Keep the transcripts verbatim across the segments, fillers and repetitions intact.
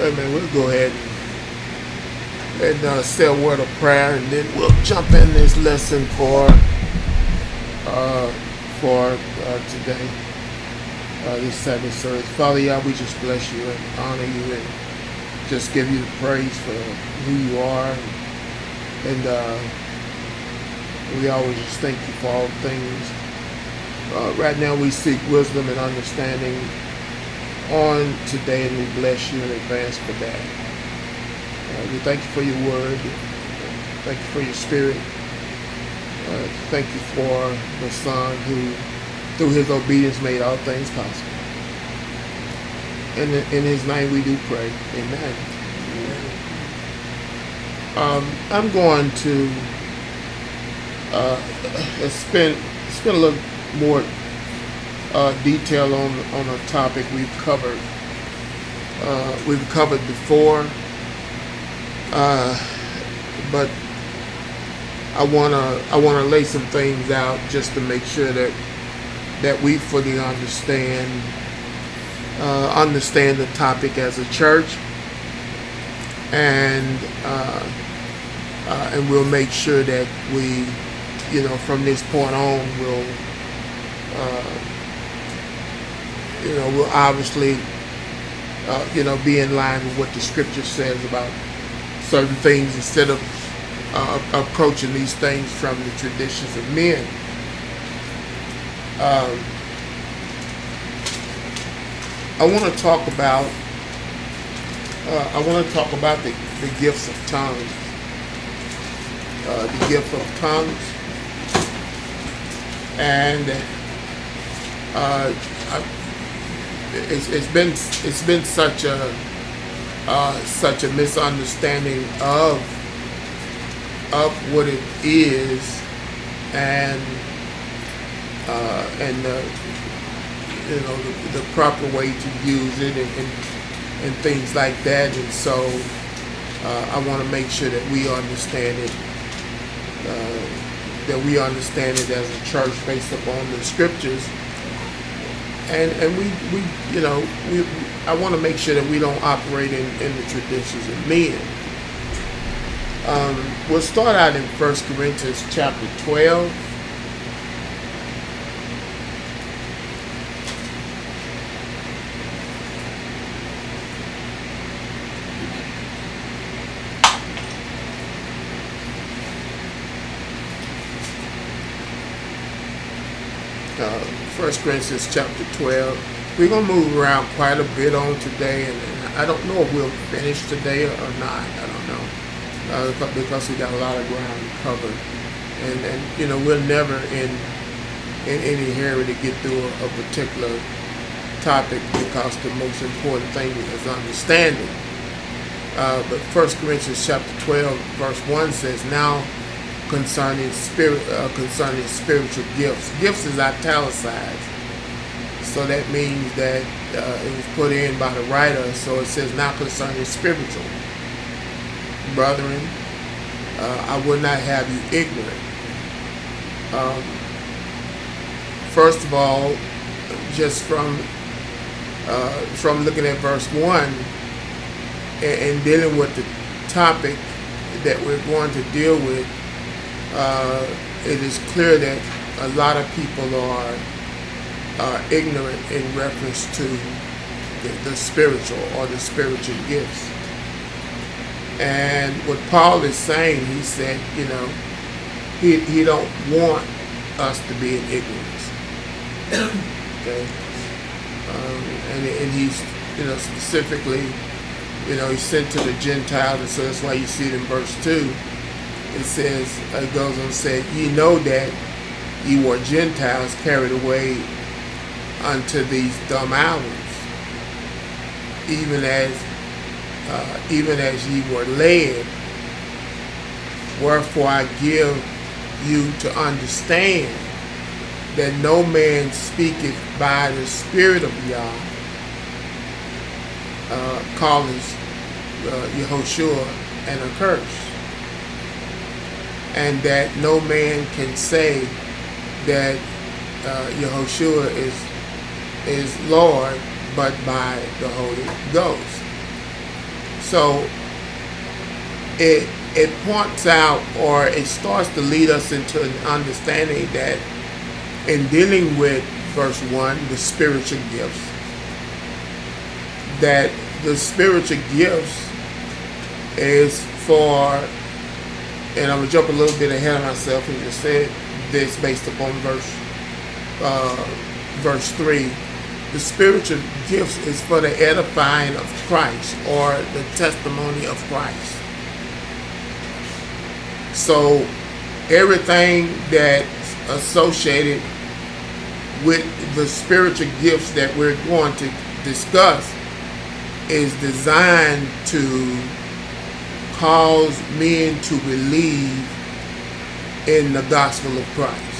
Amen. We'll go ahead and, and uh, say a word of prayer, and then we'll jump in this lesson for uh, for uh, today, uh, this Sabbath service. Father, yeah, we just bless you and honor you and just give you the praise for who you are. And uh, we always just thank you for all things. Uh, right now we seek wisdom and understanding on today, and we bless you in advance for that. Uh, we thank you for your word. Thank you for your spirit. Uh, thank you for the Son who, through his obedience, made all things possible. In, in his name we do pray. Amen. Um, I'm going to uh, spend, spend a little more Uh, detail on on a topic we've covered uh, we've covered before, uh, but I wanna I wanna lay some things out just to make sure that that we fully understand uh, understand the topic as a church, and uh, uh, and we'll make sure that we, you know, from this point on, we'll uh, you know, we'll obviously, uh, you know, be in line with what the scripture says about certain things, instead of uh, approaching these things from the traditions of men. Um, I want to talk about, uh, I want to talk about the, the gifts of tongues, uh, the gift of tongues, and uh, I, It's, it's been it's been such a uh, such a misunderstanding of of what it is, and uh, and the, you know the, the proper way to use it, and, and, and things like that. And so uh, I want to make sure that we understand it, uh, that we understand it as a church based upon the scriptures. And and we, we you know we I want to make sure that we don't operate in, in the traditions of men. Um, we'll start out in First Corinthians chapter twelve. Uh, First Corinthians chapter twelve. We're going to move around quite a bit on today, and, and I don't know if we'll finish today or not. I don't know, uh, because we got a lot of ground to cover, and and you know we're never in in any hurry to get through a, a particular topic, because the most important thing is understanding. Uh, but First Corinthians chapter twelve verse one says, "Now concerning spirit, uh, concerning spiritual gifts." Gifts is italicized, so that means that uh, it was put in by the writer. So it says, "Now concerning spiritual, brethren, uh, I would not have you ignorant." Um, first of all, just from uh, from looking at verse one and, and dealing with the topic that we're going to deal with, Uh, it is clear that a lot of people are uh, ignorant in reference to the, the spiritual or the spiritual gifts. And what Paul is saying, he said, you know, he he don't want us to be in ignorance. Okay, um, and and he's, you know, specifically, you know, he sent to the Gentiles, and so that's why you see it in verse two. It says, it goes on and said, "Ye know that ye were Gentiles carried away unto these dumb hours, even as uh, even as ye were led. Wherefore I give you to understand that no man speaketh by the Spirit of Yah, uh, calleth uh, Yehoshua an accursed, and that no man can say that uh, Yehoshua is is Lord, but by the Holy Ghost. So it it points out, or it starts to lead us into an understanding that in dealing with verse one, the spiritual gifts, that the spiritual gifts is for, and I'm going to jump a little bit ahead of myself and just say this based upon verse uh, verse three. The spiritual gifts is for the edifying of Christ, or the testimony of Christ. So everything that's associated with the spiritual gifts that we're going to discuss is designed to cause men to believe in the gospel of Christ.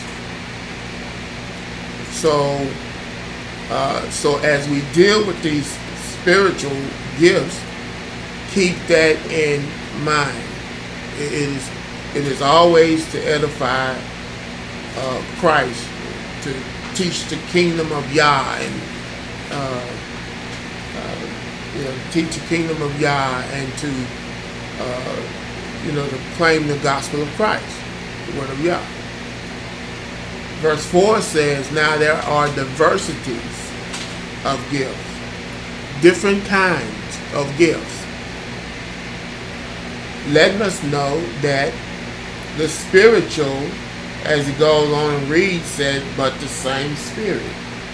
So, uh, so as we deal with these spiritual gifts, keep that in mind. It is, it is always to edify uh, Christ, to teach the kingdom of Yah, and uh, uh, you know, teach the kingdom of Yah, and to uh, you know, to claim the gospel of Christ, the word of Yah. Verse four says, "Now there are diversities of gifts, different kinds of gifts, letting us know that the spiritual," as it goes on and reads, said, "but the same Spirit."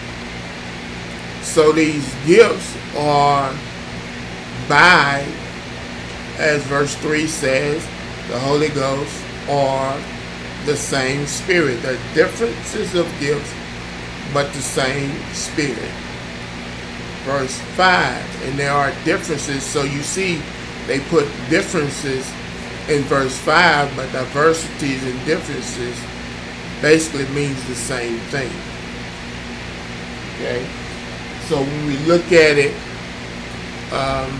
So these gifts are by, as verse three says, the Holy Ghost, or the same Spirit. There are differences of gifts, but the same Spirit. Verse five, and there are differences. So you see, they put differences in verse five, but diversities and differences basically means the same thing. Okay? So when we look at it, um,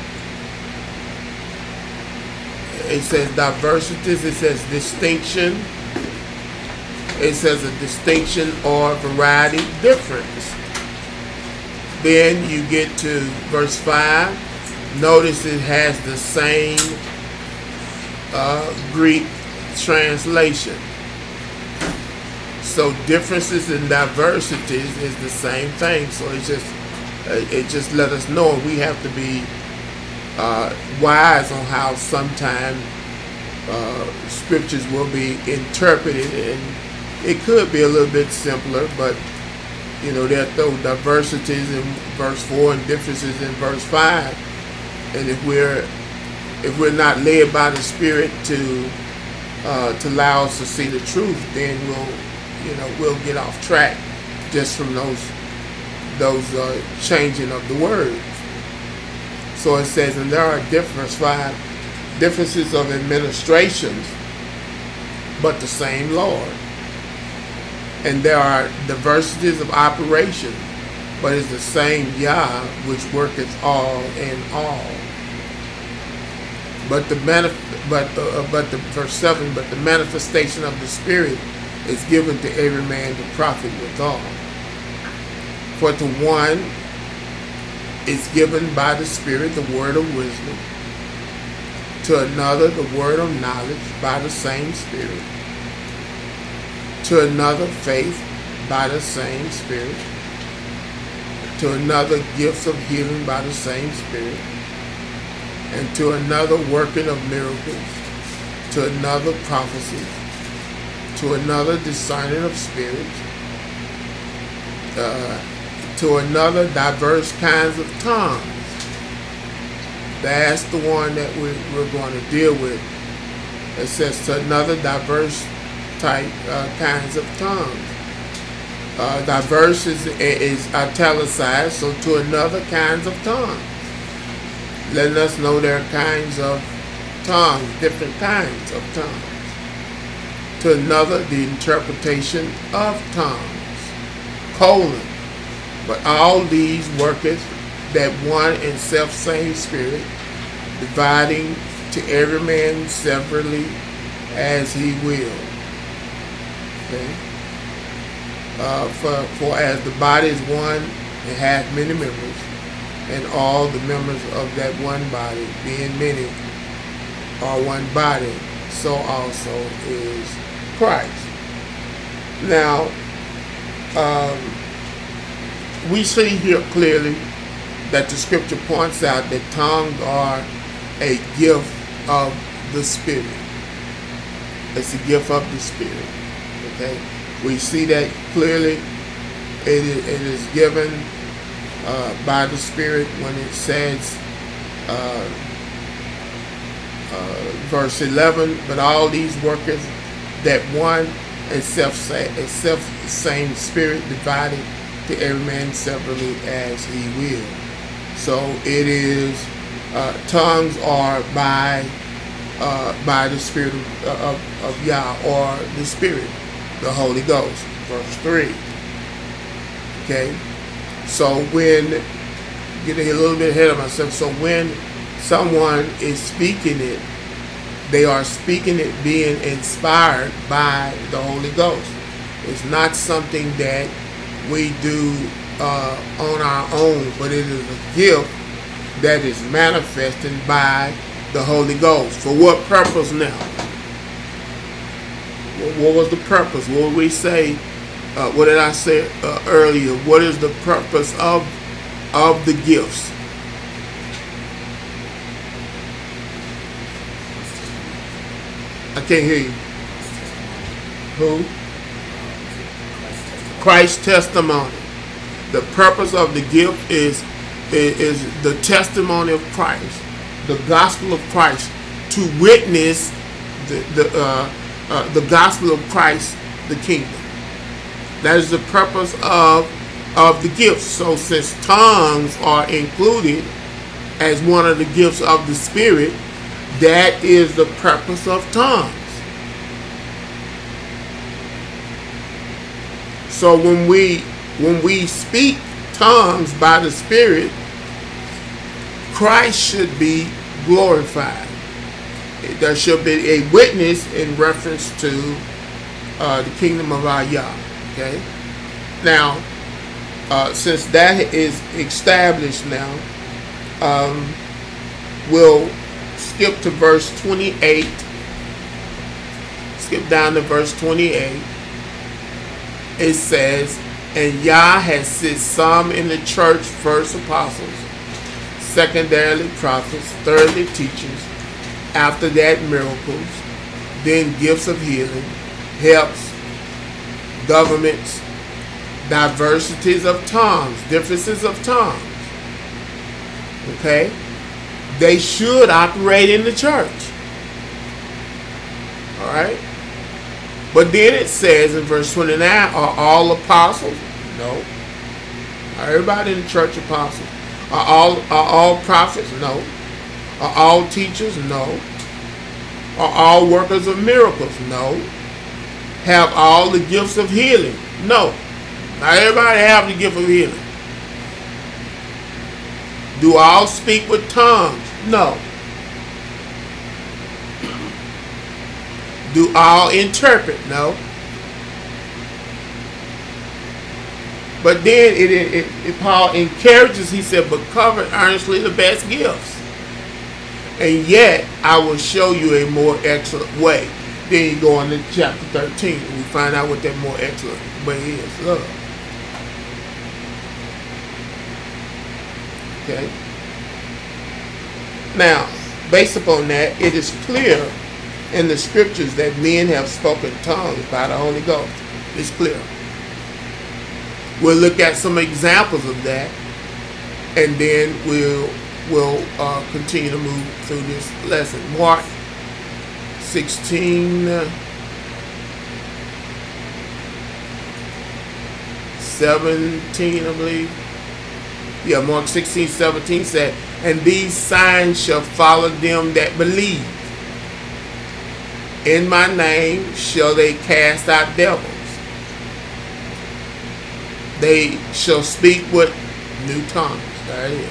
it says diversities, it says distinction, it says a distinction or variety, difference. Then you get to verse five, notice it has the same uh, Greek translation. So differences and diversities is the same thing. So it's just it just let us know we have to be uh, wise on how sometimes uh, scriptures will be interpreted, and it could be a little bit simpler, but you know, there are those diversities in verse four and differences in verse five, and if we're if we're not led by the Spirit to uh, to allow us to see the truth, then we'll you know we'll get off track just from those those uh, changing of the words. So it says, and there are difference five differences of administrations, but the same Lord. And there are diversities of operation, but it's the same Yah which worketh all in all. But the manif- but the, uh, but the verse seven, but the manifestation of the Spirit is given to every man to profit withal. For to one is given by the Spirit the word of wisdom, to another the word of knowledge by the same Spirit, to another faith by the same Spirit, to another gifts of healing by the same Spirit, and to another working of miracles, to another prophecy, to another discerning of spirits, uh, to another diverse kinds of tongues. That's the one that we're, we're going to deal with. It says to another diverse type uh, kinds of tongues. Uh, diverse is, is italicized, so to another kinds of tongues. Letting us know there are kinds of tongues, different kinds of tongues. To another, the interpretation of tongues, colon. But all these worketh that one and self-same Spirit, dividing to every man severally as he will. Okay. Uh, for, for as the body is one and hath many members, and all the members of that one body, being many, are one body, so also is Christ. Now, um, we see here clearly that the scripture points out that tongues are a gift of the Spirit. It's a gift of the Spirit. Okay, we see that clearly. It is, it is given uh, by the Spirit when it says, uh, uh, verse eleven, but all these workers that one and self self same Spirit divided to every man severally as he will. So it is uh, tongues are by uh, by the Spirit of, of, of Yah, or the Spirit, the Holy Ghost. Verse three. Okay, so when, getting a little bit ahead of myself, so when someone is speaking it, they are speaking it being inspired by the Holy Ghost. It's not something that we do uh, on our own, but it is a gift that is manifested by the Holy Ghost. For what purpose now? What was the purpose? What would we say? Uh, what did I say uh, earlier? What is the purpose of of the gifts? I can't hear you. Who? Christ's testimony. The purpose of the gift is, is is the testimony of Christ, the gospel of Christ, to witness the the uh, uh, the gospel of Christ, the kingdom. That is the purpose of of the gifts. So since tongues are included as one of the gifts of the Spirit, that is the purpose of tongues. So when we when we speak tongues by the Spirit, Christ should be glorified. There should be a witness in reference to uh, the kingdom of our Yah. Okay. Now, uh, since that is established now, um, we'll skip to verse twenty-eight. Skip down to verse twenty-eight. It says, and Yah has set some in the church, first apostles, secondarily prophets, thirdly teachers, after that miracles, then gifts of healing, helps, governments, diversities of tongues, differences of tongues. Okay? They should operate in the church. Alright? But then it says in verse twenty-nine, are all apostles? No. Are everybody in the church apostles? Are all, are all prophets? No. Are all teachers? No. Are all workers of miracles? No. Have all the gifts of healing? No. Not everybody have the gift of healing. Do all speak with tongues? No. Do all interpret? No. But then it, it, it Paul encourages, he said, but covet earnestly the best gifts. And yet I will show you a more excellent way. Then you go on to chapter thirteen and we find out what that more excellent way is. Love. Okay. Now, based upon that, it is clear in the scriptures that men have spoken tongues by the Holy Ghost. It's clear. We'll look at some examples of that, and then we'll we'll uh, continue to move through this lesson. Mark sixteen, uh, seventeen, I believe. Yeah, Mark sixteen, seventeen said, and these signs shall follow them that believe. In my name shall they cast out devils. They shall speak with new tongues. There it is.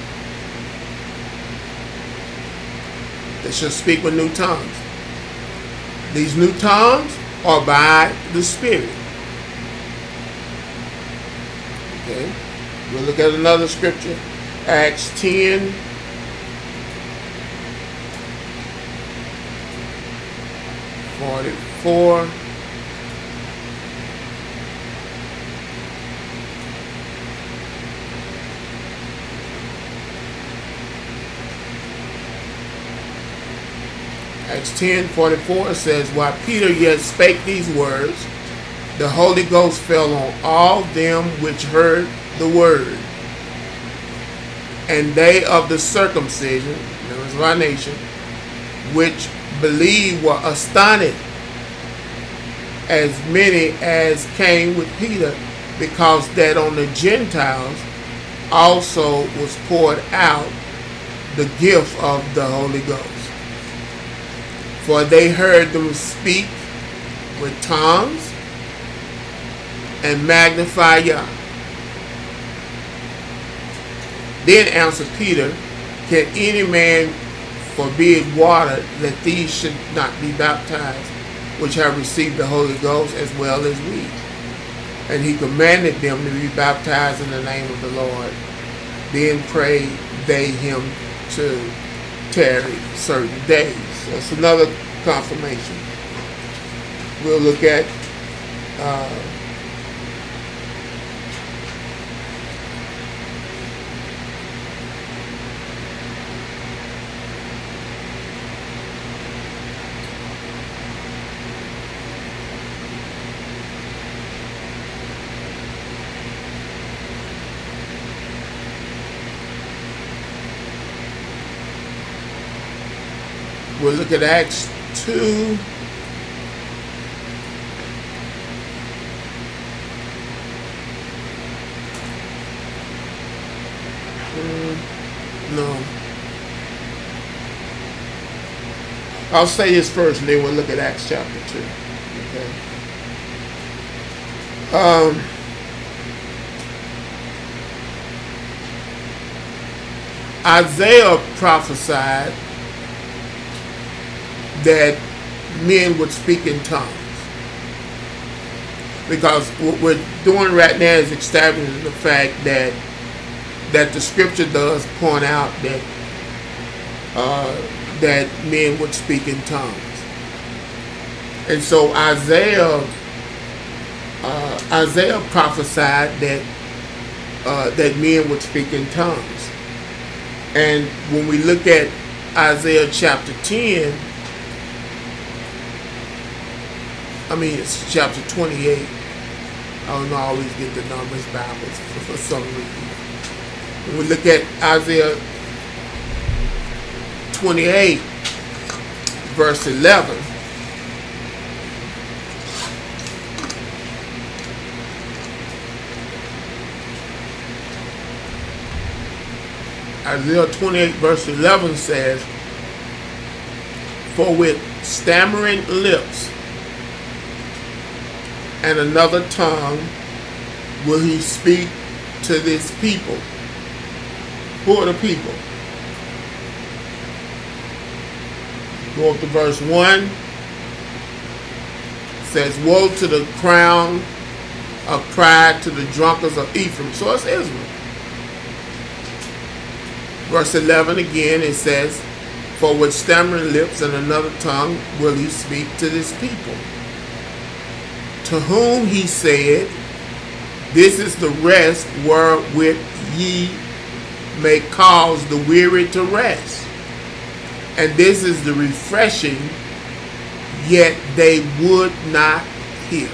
They shall speak with new tongues. These new tongues are by the Spirit. Okay. We'll look at another scripture Acts ten, forty-four. Acts ten, forty-four says, while Peter yet spake these words, the Holy Ghost fell on all them which heard the word. And they of the circumcision, members of our nation, which believed were astonished, as many as came with Peter, because that on the Gentiles also was poured out the gift of the Holy Ghost. For they heard them speak with tongues and magnify Yah. Then answered Peter, can any man forbid water that these should not be baptized, which have received the Holy Ghost as well as we? And he commanded them to be baptized in the name of the Lord. Then prayed they him to tarry certain days. That's another confirmation. We'll look at uh, we'll look at Acts two. Mm, no. I'll say this first and then we'll look at Acts chapter two. Okay. Um, Isaiah prophesied that men would speak in tongues. Because what we're doing right now is establishing the fact that that the scripture does point out that uh, that men would speak in tongues. And so Isaiah uh, Isaiah prophesied that uh, that men would speak in tongues. And when we look at Isaiah chapter ten, I mean, it's chapter twenty-eight. I don't know, I always get the numbers backwards for some reason. When we look at Isaiah twenty-eight, verse eleven, Isaiah twenty-eight, verse eleven says, for with stammering lips and another tongue will he speak to this people. Who are the people? Go up to verse one. It says, woe to the crown of pride to the drunkards of Ephraim. So it's Israel. Verse eleven again, it says, for with stammering lips and another tongue will he speak to this people, to whom he said, this is the rest wherewith ye may cause the weary to rest, and this is the refreshing, yet they would not hear.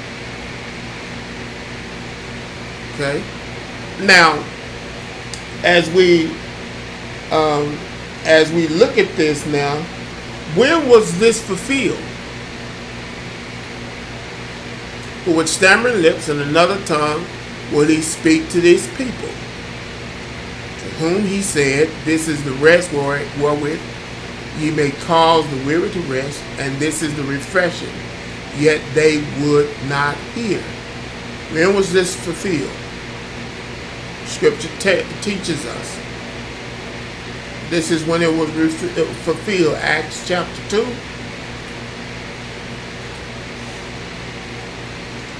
Okay? Now, as we um, as we look at this now, when was this fulfilled? For with stammering lips and another tongue will he speak to these people, to whom he said, this is the rest wherewith ye may cause the weary to rest, and this is the refreshing, yet they would not hear. When was this fulfilled? Scripture te- teaches us. This is when it was re- fulfilled. Acts chapter two.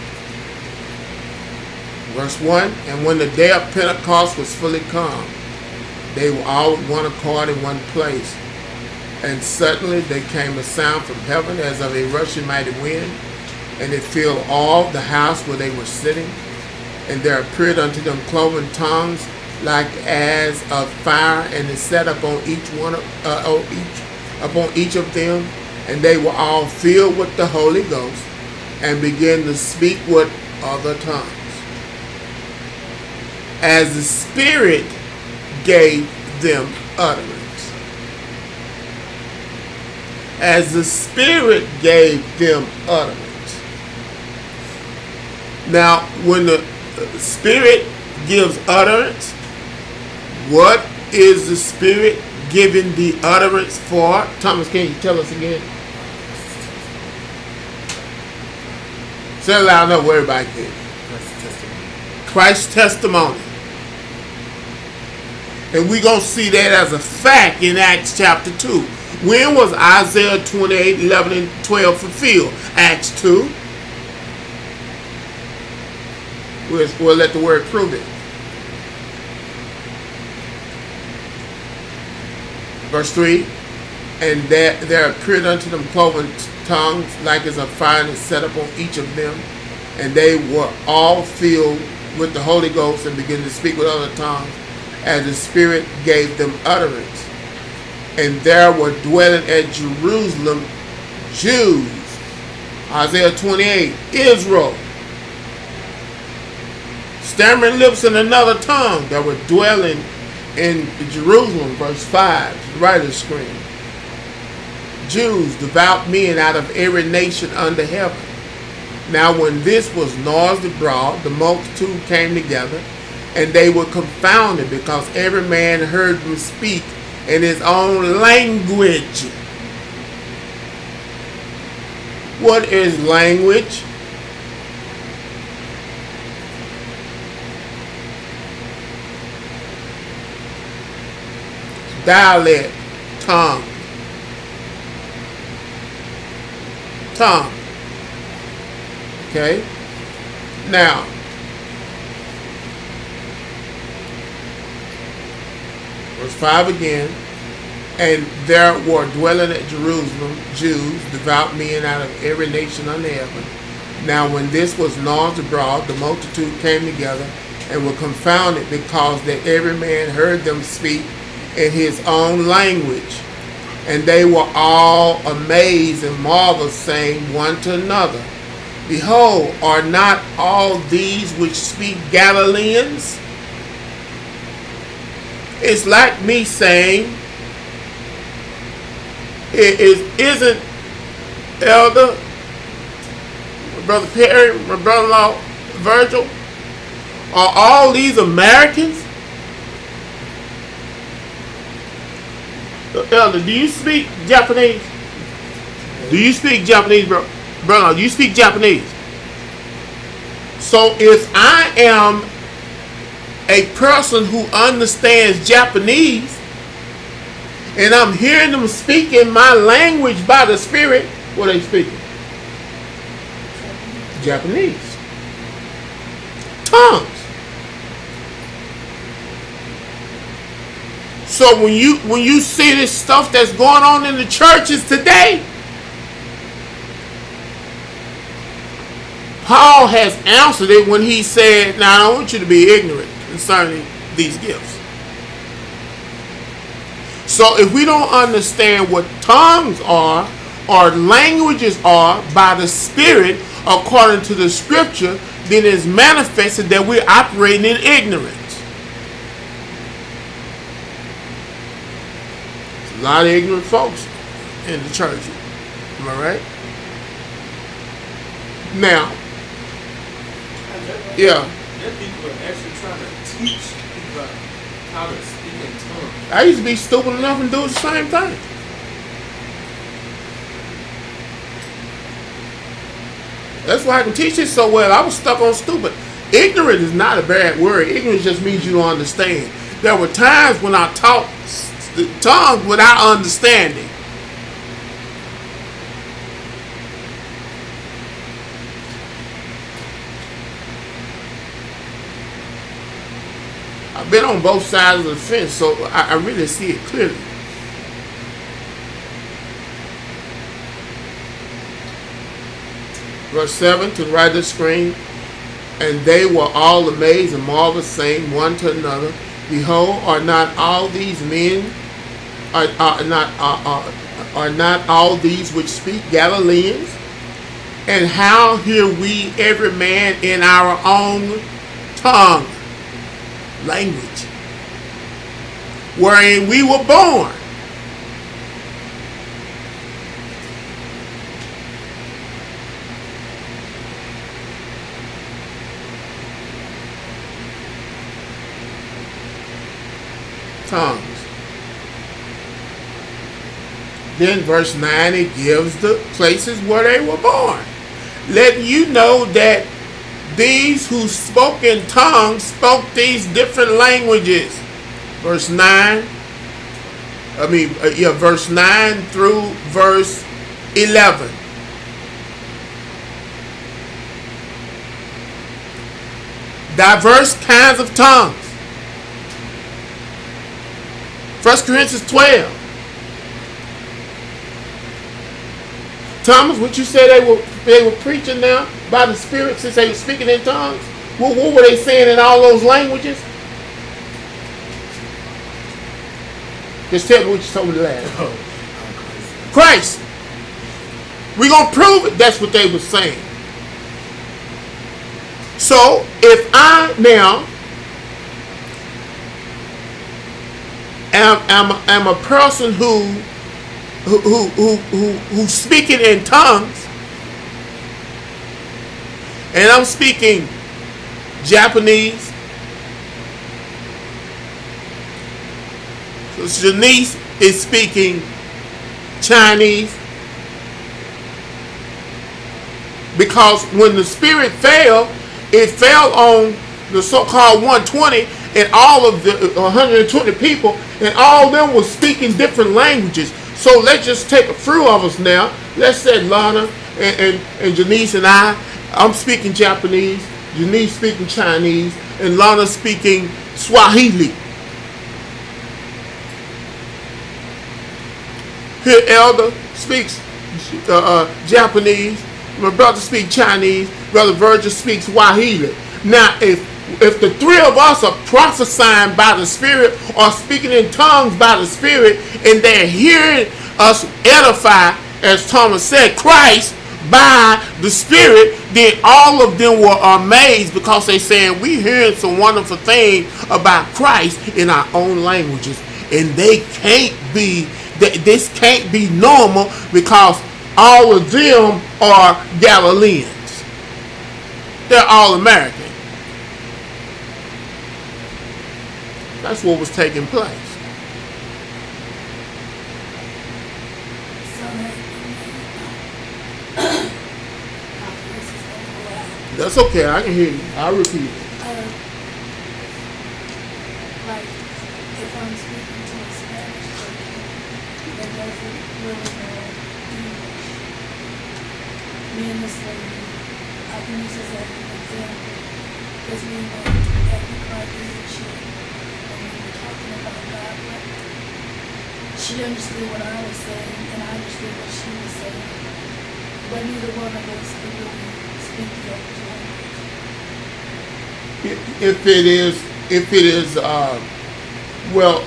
Verse one, and when the day of Pentecost was fully come, They were all with one accord in one place. And suddenly there came a sound from heaven as of a rushing mighty wind, and it filled all the house where they were sitting. And there appeared unto them cloven tongues like as of fire, and it sat upon each one, uh, oh, each, upon each of them, and they were all filled with the Holy Ghost, and began to speak with other tongues, as the Spirit gave them utterance. As the Spirit gave them utterance. Now, when the Spirit gives utterance, what is the Spirit giving the utterance for? Thomas, can you tell us again? Say it loud enough where everybody can. Christ's testimony. Christ's testimony. And we're going to see that as a fact in Acts chapter two. When was Isaiah twenty-eight, eleven, and twelve fulfilled? Acts two. We'll, we'll let the word prove it. Verse three. And there, there appeared unto them cloven tongues like as of fire, and set upon each of them. And they were all filled with the Holy Ghost, and began to speak with other tongues, as the Spirit gave them utterance. And there were dwelling at Jerusalem Jews. Isaiah twenty-eight. Israel. Stammering lips in another tongue that were dwelling in Jerusalem. Verse five. Right of the screen. Jews, devout men out of every nation under heaven. Now when this was noised abroad, the multitude came together, and they were confounded, because every man heard them speak in his own language. What is language? Dialect, tongue. Tongue. Okay? Now, verse five again. And there were dwelling at Jerusalem Jews, devout men out of every nation under heaven. Now when this was noised abroad, the multitude came together, and were confounded, because that every man heard them speak in his own language. And they were all amazed and marveled, saying one to another, Behold, are not all these which speak Galileans? It's like me saying, it is, isn't Elder, my brother Perry, my brother-in-law Virgil, are all these Americans? Elder, do you speak Japanese? Do you speak Japanese, bro? Brother, do you speak Japanese? So if I am a person who understands Japanese, and I'm hearing them speak in my language by the Spirit, what are they speaking? Japanese. Tongues. So when you when you see this stuff that's going on in the churches today, Paul has answered it when he said, now I don't want you to be ignorant concerning these gifts. So if we don't understand what tongues are or languages are by the Spirit according to the Scripture, then it's manifested that we're operating in ignorance. There's a lot of ignorant folks in the church. Am I right? Now, yeah. There people are actually trying to teach people how to speak in tongues. I used to be stupid enough and do the same thing. That's why I can teach it so well. I was stuck on stupid. Ignorant is not a bad word. Ignorance just means you don't understand. There were times when I taught the tongues without understanding. I've been on both sides of the fence, so I, I really see it clearly. Verse seven, to the right of the screen. And they were all amazed and marveled, saying one to another, Behold, are not all these men, are, are, not, are, are, are not all these which speak Galileans? And how hear we every man in our own tongue, language, wherein we were born? Tongues. Then verse nine, it gives the places where they were born, letting you know that these who spoke in tongues spoke these different languages. Verse nine, I mean, uh, yeah, verse nine through verse eleven. Diverse kinds of tongues. First Corinthians twelve. Thomas, what you say they were they were preaching now by the Spirit since they were speaking in tongues? What, what were they saying in all those languages? Just tell me what you told me last. Christ. We're going to prove it. That's what they were saying. So, if I now am, am, am a person who who, who, who, who who's speaking in tongues, and I'm speaking Japanese, so Janice is speaking Chinese, because when the Spirit fell, it fell on the so-called one twenty and all of the one hundred twenty people, and all of them were speaking different languages. So let's just take a few of us now. Let's say Lana and, and, and Janice and I, I'm speaking Japanese, Janice speaking Chinese, and Lana speaking Swahili. Here Elder speaks uh, uh, Japanese, my brother speaks Chinese, Brother Virgil speaks Swahili. Now if If the three of us are prophesying by the Spirit or speaking in tongues by the Spirit, and they're hearing us edify, as Thomas said, Christ by the Spirit, then all of them were amazed, because they saying, we hearing some wonderful things about Christ in our own languages. And they can't be, this can't be normal, because all of them are Galileans. They're all American. That's what was taking place. That's okay. I can hear you. I'll repeat it. Uh, like, if I'm speaking to a Spanish person that doesn't really know English, me and this lady, I can use this as an example, because we went at the car dealership and we were talking about God, but she understood what I was saying and I understood what she was saying, but neither one of us could really speak the other language. If it is, if it is, uh, well,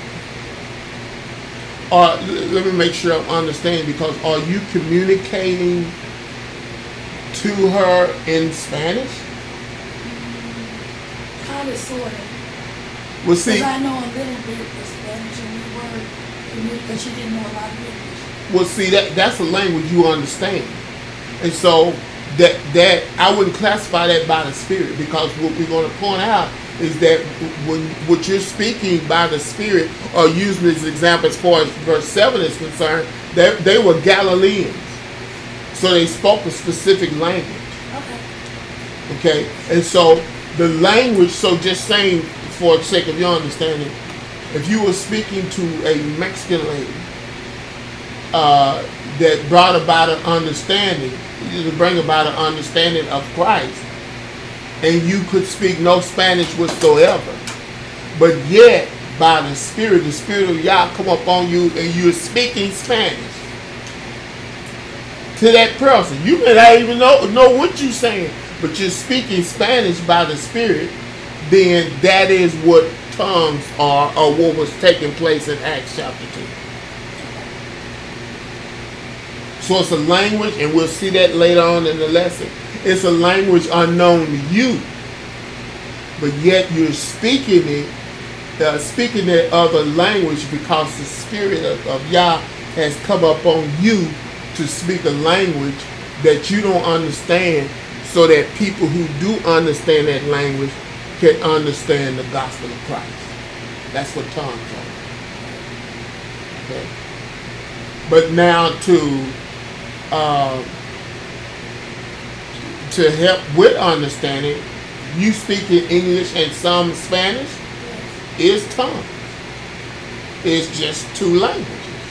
uh, let me make sure I'm understanding, because are you communicating to her in Spanish? Kind of, sort of. Well, see, because I know a little bit of Spanish, and we were, but she didn't know a lot of English. well, see that that's a language you understand, and so that that I wouldn't classify that by the Spirit, because what we're going to point out is that when what you're speaking by the Spirit, or using as an example as far as verse seven is concerned, they they were Galileans, so they spoke a specific language. Okay. Okay, and so the language, so just saying for the sake of your understanding, if you were speaking to a Mexican lady uh, that brought about an understanding, to bring about an understanding of Christ, and you could speak no Spanish whatsoever, But yet, by the Spirit, the Spirit of Yah come up on you and you're speaking Spanish to that person. You may not even know, know what you're saying, but you're speaking Spanish by the Spirit. Then that is what tongues are, or what was taking place in Acts chapter two. So it's a language, and we'll see that later on in the lesson. It's a language unknown to you, but yet you're speaking it, uh, speaking that other language because the Spirit of, of Yah has come up on you to speak a language that you don't understand, so that people who do understand that language can understand the gospel of Christ. That's what tongues are. Okay. But now to uh, to help with understanding, you speak in English and some Spanish is tongues. It's just two languages.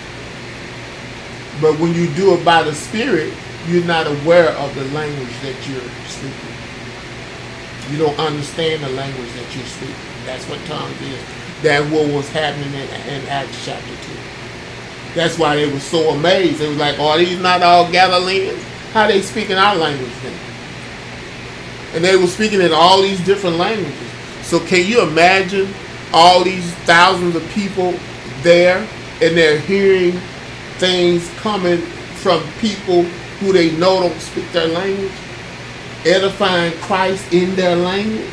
But when you do it by the Spirit, you're not aware of the language that you're speaking. You don't understand the language that you're speaking. That's what tongues is. That's what was happening in, in Acts chapter two. That's why they were so amazed. They was like, "Are these not all Galileans? How they speaking our language then?" And they were speaking in all these different languages. So can you imagine all these thousands of people there, and they're hearing things coming from people who they know don't speak their language, edifying Christ in their language?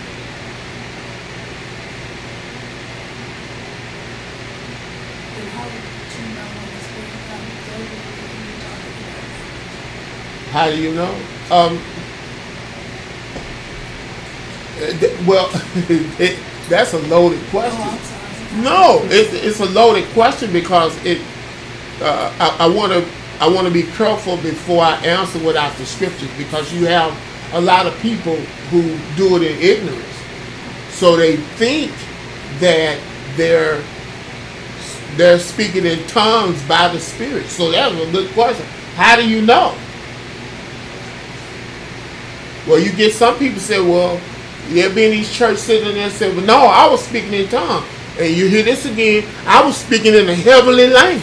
How do you know? Um, well, it, that's a loaded question. No, it, it's a loaded question because it. Uh, I want to. I want to be careful before I answer without the scriptures, because you have a lot of people who do it in ignorance. So they think that they're they're speaking in tongues by the Spirit. So that's a good question. How do you know? Well, you get some people say, well, there be in these church sitting there and say, well, no, I was speaking in tongues. And you hear this again, I was speaking in a heavenly language.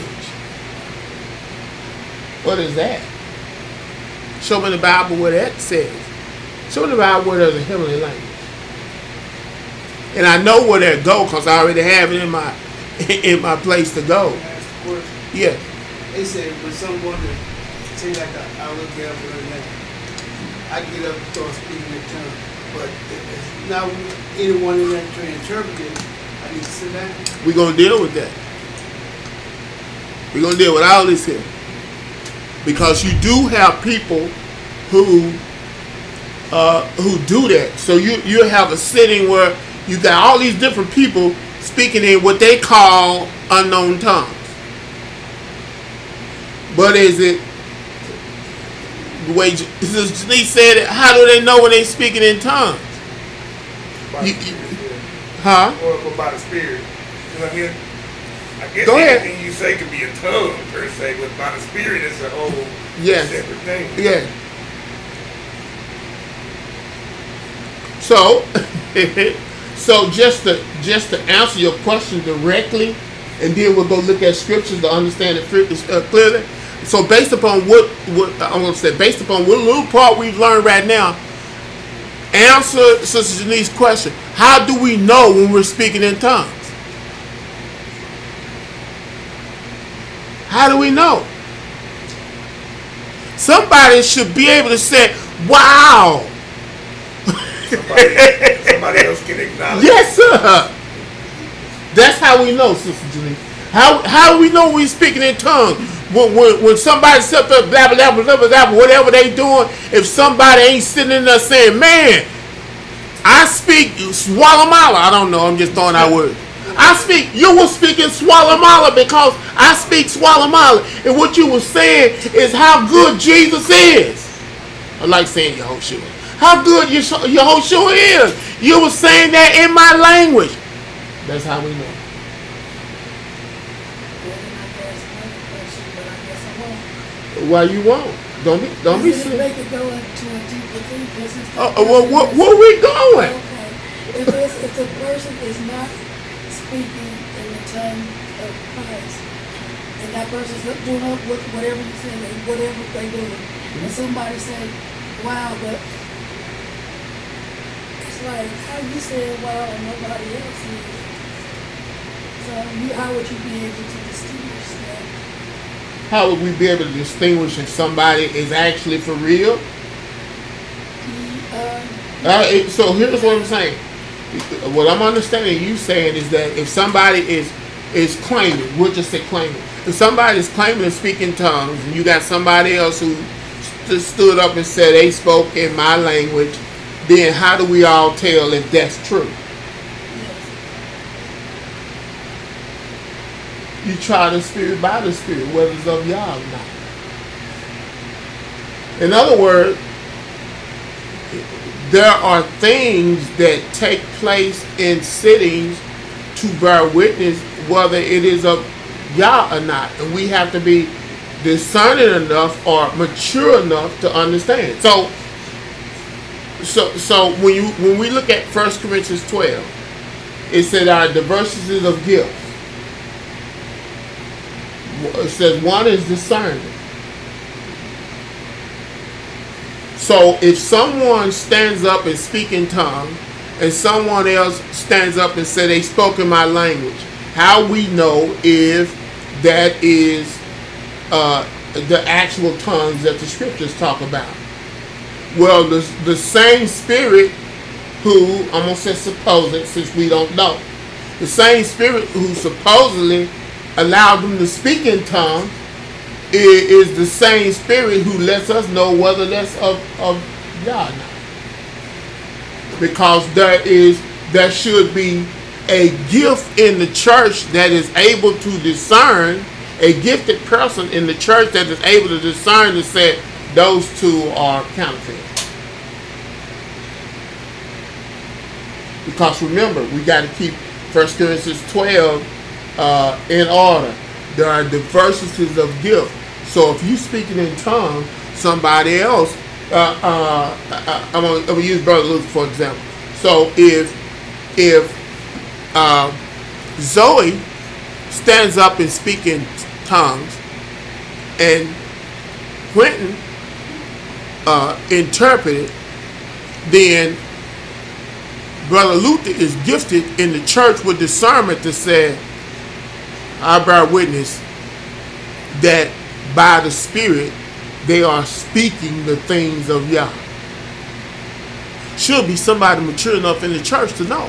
What is that? Show me the Bible where that says. Show me the Bible where there's a heavenly language. And I know where that go because I already have it in my in my place to go. Ask the question. Yeah. They said when someone to say like I, I look at it, I get up and start speaking in tongues. But if it's not anyone in that to interpret it, I need to sit down. We're gonna deal with that. We're gonna deal with all this here. Because you do have people who uh, who do that. So you, you have a sitting where you got all these different people speaking in what they call unknown tongues. But is it the way Denise said it, how do they know when they're speaking in tongues? By You- the you- Spirit, Huh? yeah. Or, or by the Spirit. Because I mean, I guess Go ahead. anything you say could be a tongue per se, but by the Spirit it's a whole Yes. separate thing. Yeah. So, so just to just to answer your question directly, and then we'll go look at scriptures to understand it uh, clearly. So, based upon what what I'm going to say, based upon what little part we've learned right now, answer Sister Janice's question: how do we know when we're speaking in tongues? How do we know? Somebody should be able to say, wow. Somebody, somebody else can acknowledge. Yes, sir. That's how we know, Sister Janine. How how do we know we're speaking in tongues? When, when, when somebody sits up blah, blah, blah, blah, blah, blah, whatever they doing, if somebody ain't sitting in there saying, man, I speak Swalamala. I don't know, I'm just throwing out words. I speak, you were speaking Swalamala because I speak Swalamala. And what you were saying is how good Jesus is. I like saying Yehoshua. How good Yehoshua is. You were saying that in my language. That's how we know. Why you won't? Don't be, don't be Does it silly. make it go into a deeper thing? Does it- Uh, uh, well, where, where we going? Okay. If, it's, if the person is not speaking in the tongue of Christ, and that person's doing up with whatever you say, like whatever they do, and somebody say, "Wow," but it's like how you say "wow" and nobody else is. So you, how would you be able to distinguish that? How would we be able to distinguish if somebody is actually for real? Um, Uh, it, so here's what I'm saying. What I'm understanding you saying is that if somebody is is claiming, we'll just say claiming. If somebody is claiming to speak in tongues, and you got somebody else who st- stood up and said they spoke in my language, then how do we all tell if that's true? You try the spirit by the spirit, whether it's of Yah or not. In other words, there are things that take place in sittings to bear witness whether it is of Yah or not. And we have to be discerning enough or mature enough to understand. So so so when you when we look at First Corinthians twelve, it said our diversities of gifts. It says one is discerning. So if someone stands up and speaks in tongues, and someone else stands up and says they spoke in my language, how we know if that is uh, the actual tongues that the scriptures talk about? Well, the, the same spirit who, I'm going to say supposed, since we don't know, the same spirit who supposedly allowed them to speak in tongues is, is the same spirit who lets us know whether that's of, of Yah or not. Because there is, there should be a gift in the church that is able to discern, a gifted person in the church that is able to discern and say those two are counterfeit. Because remember, we got to keep First Corinthians twelve uh, in order. There are diversities of gifts. So if you speaking in tongues, somebody else, uh, uh, I, I'm going to use Brother Luke for example. So if if uh, Zoe stands up and speaks in tongues, and Quentin uh, interpreted, then Brother Luther is gifted in the church with discernment to say, I bear witness that by the Spirit they are speaking the things of Yah. Should be somebody mature enough in the church to know.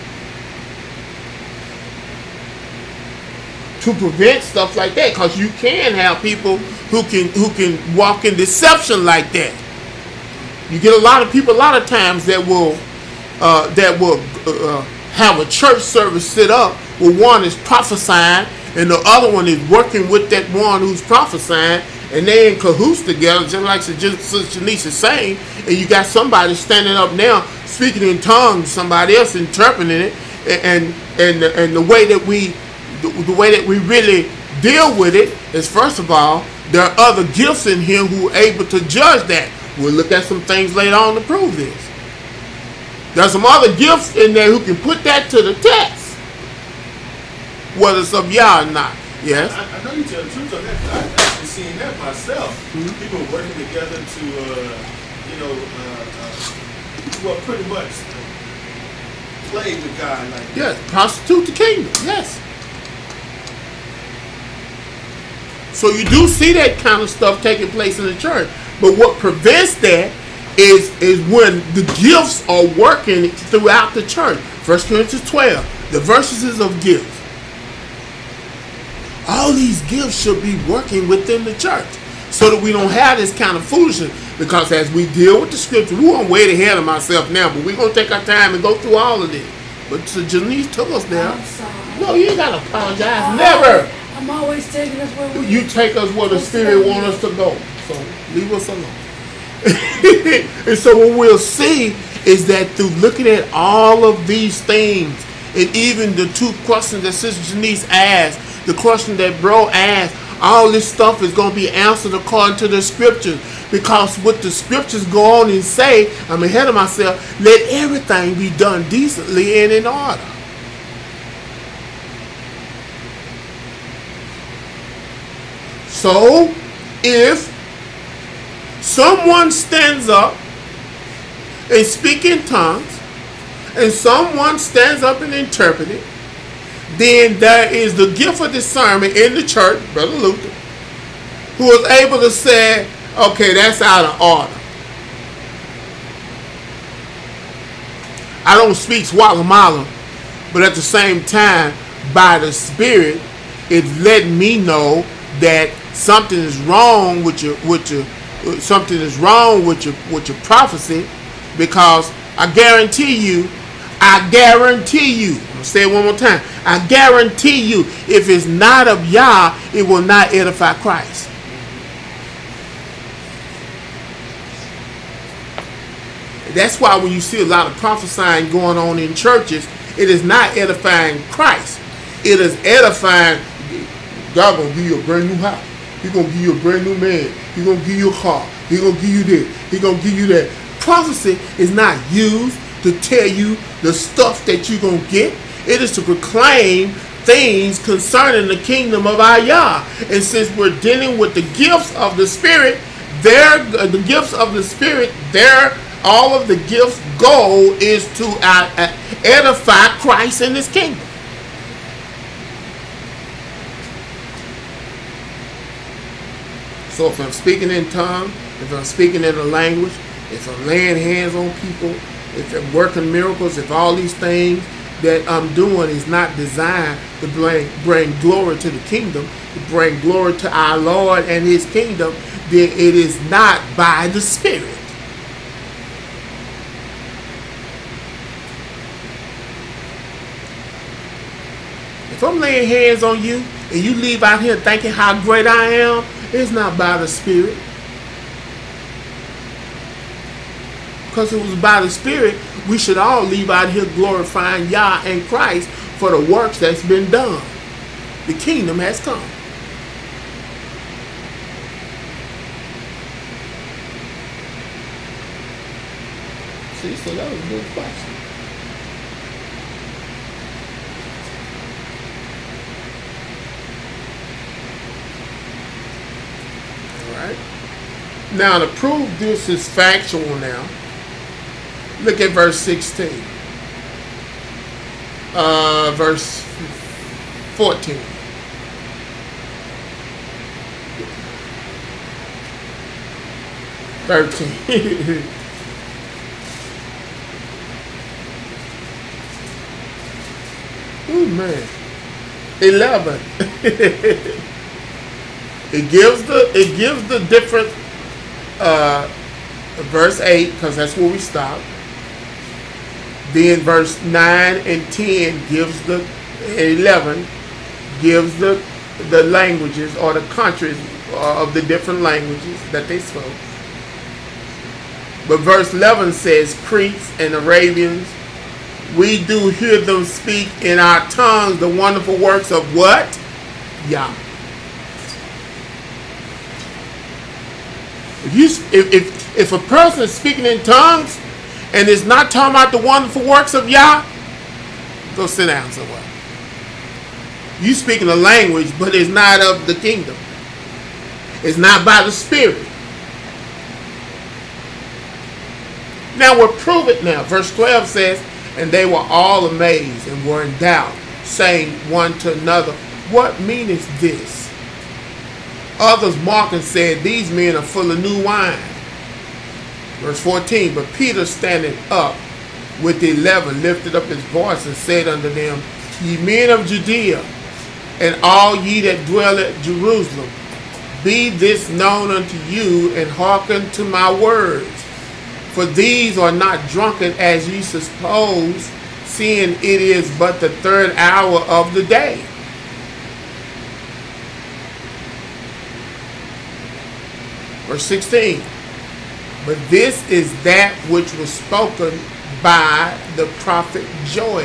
To prevent stuff like that, because you can have people who can who can walk in deception like that. You get a lot of people a lot of times that will uh, that will uh, have a church service set up where one is prophesying and the other one is working with that one who's prophesying, and they in cahoots together, just like Sister Janice is saying, and you got somebody standing up now speaking in tongues, somebody else interpreting it, and and and, and the way that we the, the way that we really deal with it is, first of all, there are other gifts in here who are able to judge that. We'll look at some things later on to prove this. There's some other gifts in there who can put that to the test, whether it's of Yah or not. Yes? I, I know you tell the truth on that. I've actually seen that myself. Mm-hmm. People working together to, uh, you know, uh, uh, well, pretty much play with God like that. Yes, prostitute the kingdom. Yes. So you do see that kind of stuff taking place in the church. But what prevents that is is when the gifts are working throughout the church. First Corinthians twelve, the verses of gifts. All these gifts should be working within the church so that we don't have this kind of foolishness. Because as we deal with the scripture, we're going to wait ahead of myself now, but we're going to take our time and go through all of this. But so Janice took us there. I'm sorry. No, you ain't got to apologize. I'm Never. Always, I'm always taking us where we You take us where the Spirit wants us to go. So leave us alone. And so what we'll see is that through looking at all of these things, and even the two questions that Sister Janice asked, the question that bro asked, all this stuff is going to be answered according to the scriptures. Because what the scriptures go on and say, I'm ahead of myself, let everything be done decently and in order. So, if someone stands up and speaks in tongues, and someone stands up and interprets it, then there is the gift of discernment in the church, Brother Luther, who is able to say, okay, that's out of order. I don't speak Swahili, but at the same time, by the Spirit, it's letting me know that something is wrong with your, with your, something is wrong with your, with your prophecy, because I guarantee you, I guarantee you, I'm gonna say it one more time, I guarantee you, if it's not of Yah, it will not edify Christ. That's why when you see a lot of prophesying going on in churches, it is not edifying Christ. It is edifying, God gonna give you a brand new house. He's gonna give you a brand new man. He's gonna give you a car. He's gonna give you this. He's gonna give you that. Prophecy is not used to tell you the stuff that you're gonna get. It is to proclaim things concerning the kingdom of our Yah. And since we're dealing with the gifts of the Spirit, there the gifts of the Spirit, there all of the gifts' goal is to uh, edify Christ and His kingdom. So if I'm speaking in tongues, if I'm speaking in a language, if I'm laying hands on people, if I'm working miracles, if all these things that I'm doing is not designed to bring, bring glory to the kingdom, to bring glory to our Lord and His kingdom, then it is not by the Spirit. If I'm laying hands on you and you leave out here thinking how great I am, it's not by the Spirit. Because if it was by the Spirit, we should all leave out here glorifying Yah and Christ for the works that's been done. The kingdom has come. See, so that was a good question. Now, to prove this is factual now, look at verse sixteen. Uh, verse fourteen. thirteen. Oh, man. eleven. It gives the, it gives the different Uh, verse eight, because that's where we stop. Then verse nine and ten gives the, eleven gives the the languages or the countries of the different languages that they spoke. But verse eleven says, Cretes and Arabians, we do hear them speak in our tongues the wonderful works of what? Yah. If you if, if if a person is speaking in tongues and is not talking about the wonderful works of Yah, go sit down somewhere. You speaking a language, but it's not of the kingdom. It's not by the Spirit. Now we'll prove it now. Verse twelve says, and they were all amazed and were in doubt, saying one to another, what meaneth this? Others mocked and said, these men are full of new wine. Verse fourteen, but Peter standing up with the eleven lifted up his voice and said unto them, ye men of Judea, and all ye that dwell at Jerusalem, be this known unto you, and hearken to my words. For these are not drunken as ye suppose, seeing it is but the third hour of the day. Verse sixteen, but this is that which was spoken by the prophet Joel.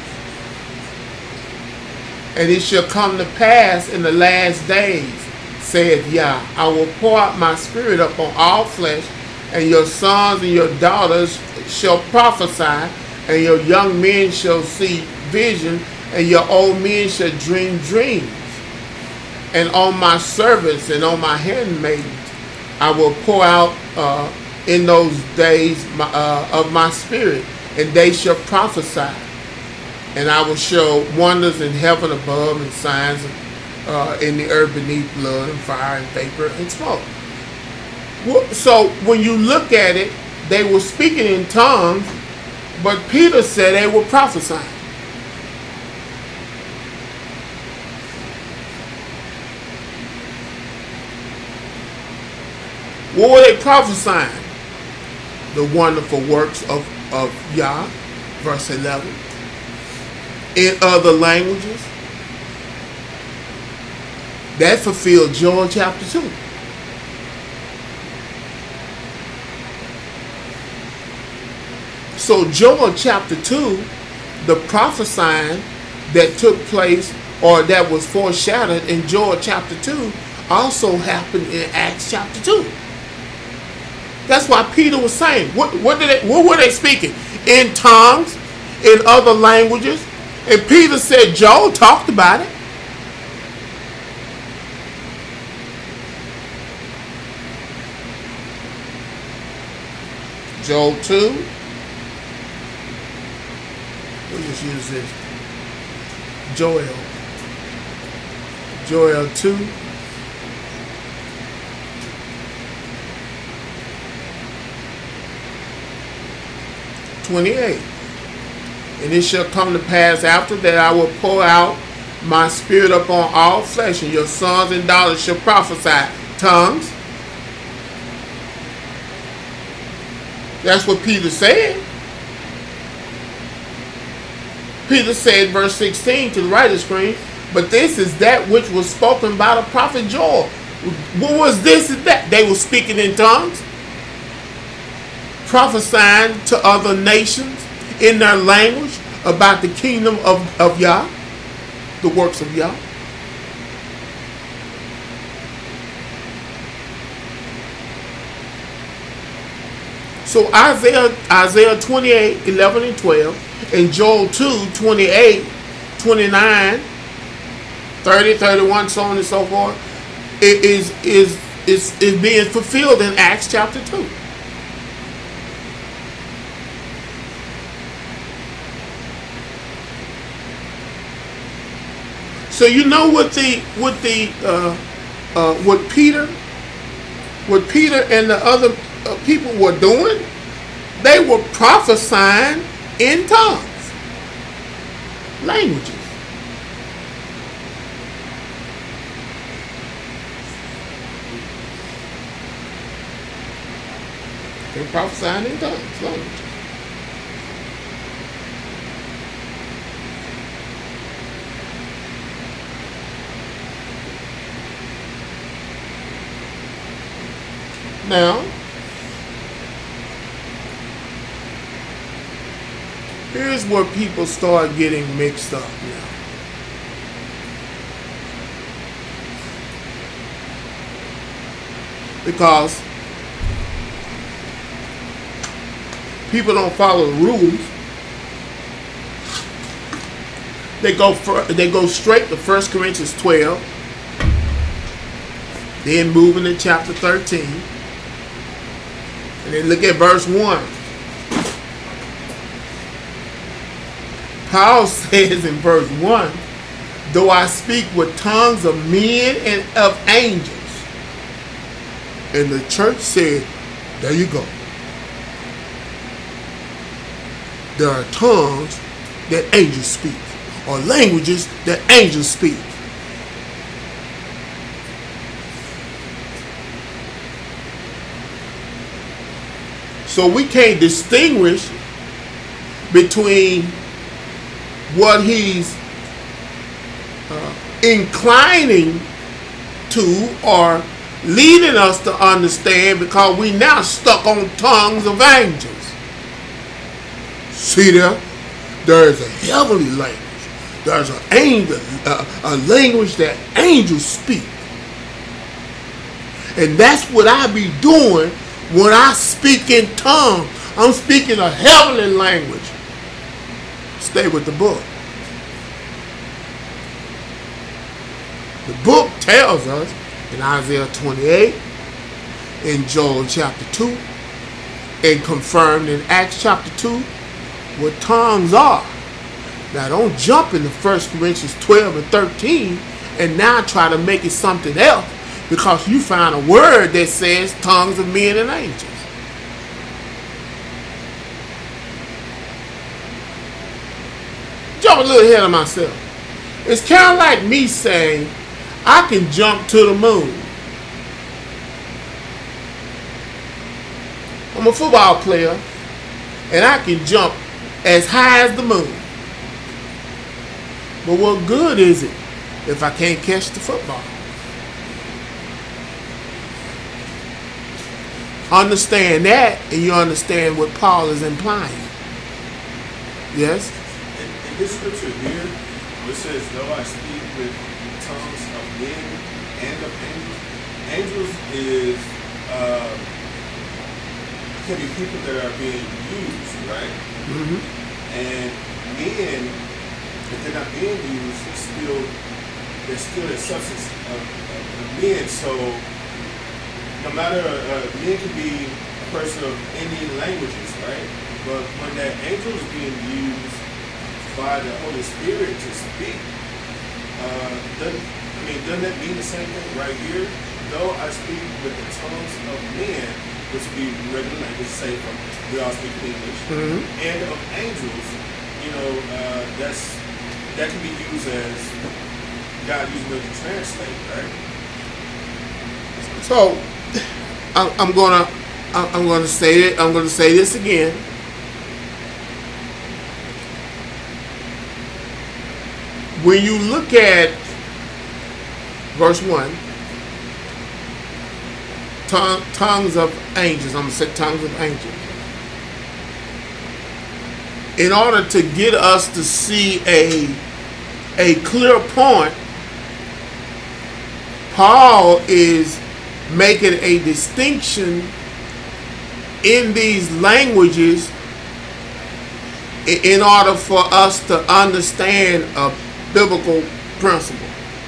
And it shall come to pass in the last days, saith Yah, I will pour out my spirit upon all flesh, and your sons and your daughters shall prophesy, and your young men shall see vision, and your old men shall dream dreams. and on my servants and on my handmaidens I will pour out uh, in those days my, uh, of my spirit, and they shall prophesy. And I will show wonders in heaven above and signs uh, in the earth beneath, blood and fire and vapor and smoke. So when you look at it, they were speaking in tongues, but Peter said they were prophesying. What were they prophesying? The wonderful works of, of Yah, verse eleven. In other languages. That fulfilled Joel chapter two. So Joel chapter two, the prophesying that took place or that was foreshadowed in Joel chapter two also happened in Acts chapter two. That's why Peter was saying, what, what did they, what were they speaking? In tongues, in other languages. And Peter said Joel talked about it. Joel two. We'll just use this. Joel. Joel two. twenty-eight. And it shall come to pass after that I will pour out my spirit upon all flesh, and your sons and daughters shall prophesy tongues. That's what Peter said. Peter said, verse sixteen to the right of the screen, but this is that which was spoken by the prophet Joel. What was this and that? They were speaking in tongues, prophesying to other nations in their language about the kingdom of, of Yah, the works of Yah. So Isaiah, Isaiah twenty-eight, eleven and twelve, and Joel two, twenty-eight, twenty-nine, thirty, thirty-one, so on and so forth, it is, is, is, is being fulfilled in Acts chapter two. So you know what the what the uh, uh, what Peter, what Peter and the other uh, people were doing? They were prophesying in tongues, languages. They're prophesying in tongues, languages. Now, here's where people start getting mixed up now. Because people don't follow the rules. They go for, they go straight to First Corinthians twelve, then move into chapter thirteen. And then look at verse one. Paul says in verse one, though I speak with tongues of men and of angels. And the church said, there you go. There are tongues that angels speak, or languages that angels speak. So we can't distinguish between what he's uh, inclining to or leading us to understand, because we now stuck on tongues of angels. See there? There is a heavenly language. There's an angel, uh, a language that angels speak. And that's what I be doing when I speak in tongues. I'm speaking a heavenly language. Stay with the book. The book tells us in Isaiah twenty-eight, in Joel chapter two, and confirmed in Acts chapter two, what tongues are. Now don't jump into First Corinthians twelve and thirteen and now try to make it something else because you found a word that says tongues of men and angels. Jump a little ahead of myself. It's kind of like me saying, I can jump to the moon. I'm a football player, and I can jump as high as the moon. But what good is it if I can't catch the football? Understand that, and you understand what Paul is implying. Yes? In, in this scripture here, it says, though I speak with tongues of men and of angels. Angels is, uh, can be people that are being used, right? Mm-hmm. And men, if they're not being used, it's still, they're still a substance of, of, of men. So, no matter, uh, men can be a person of Indian languages, right? But when that angel is being used by the Holy Spirit to speak, uh, doesn't, I mean, doesn't that mean the same thing right here? Though I speak with the tongues of men, which would be regular language, say from we all speak English, Mm-hmm. and of angels, you know, uh, that's that can be used as God using it to translate, right? So, I'm, I'm gonna, I'm gonna say it. I'm gonna say this again. When you look at verse one, tongue, tongues of angels. I'm gonna say tongues of angels. In order to get us to see a a clear point, Paul is making a distinction in these languages in order for us to understand a biblical principle.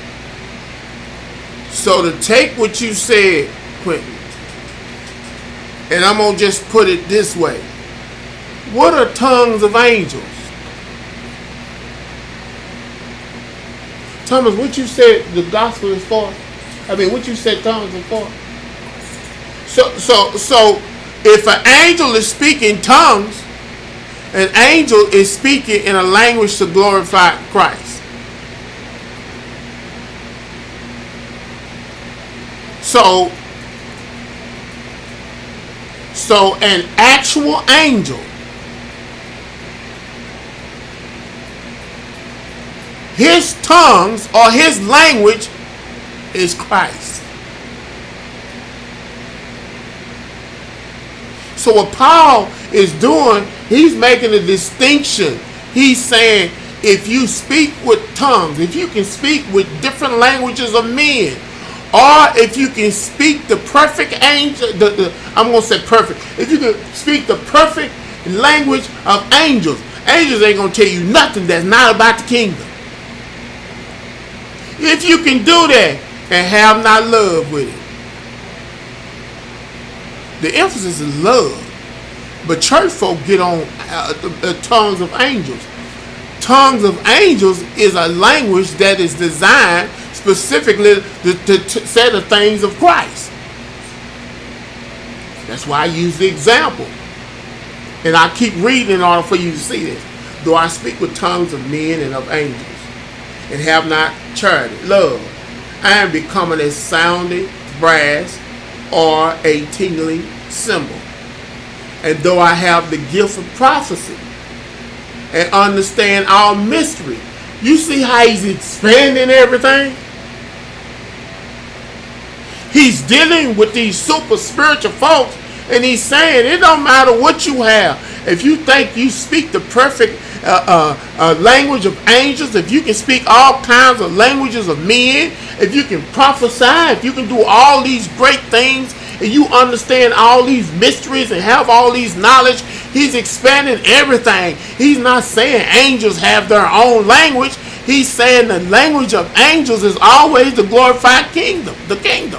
So to take what you said, Quentin, and I'm going to just put it this way. What are tongues of angels? Thomas, what you said the gospel is for? I mean, what you said tongues are for? So, so, so, if an angel is speaking tongues, an angel is speaking in a language to glorify Christ. So, so an actual angel, his tongues or his language is Christ. So what Paul is doing, he's making a distinction. He's saying if you speak with tongues, if you can speak with different languages of men, or if you can speak the perfect angel, the, the, I'm going to say perfect, if you can speak the perfect language of angels, angels ain't going to tell you nothing that's not about the kingdom. If you can do that and have not love with it. The emphasis is love. But church folk get on uh, the, the tongues of angels. Tongues of angels is a language that is designed specifically to, to, to say the things of Christ. That's why I use the example. And I keep reading in order for you to see this. Though I speak with tongues of men and of angels, and have not charity, love, I am becoming a sounding brass or a tingling cymbal. And though I have the gift of prophecy and understand all mystery, you see how he's expanding everything? He's dealing with these super spiritual folks, and he's saying it don't matter what you have. If you think you speak the perfect uh, uh, uh, language of angels, if you can speak all kinds of languages of men, if you can prophesy, if you can do all these great things, and you understand all these mysteries and have all these knowledge, he's expanding everything. He's not saying angels have their own language. He's saying the language of angels is always the glorified kingdom, the kingdom.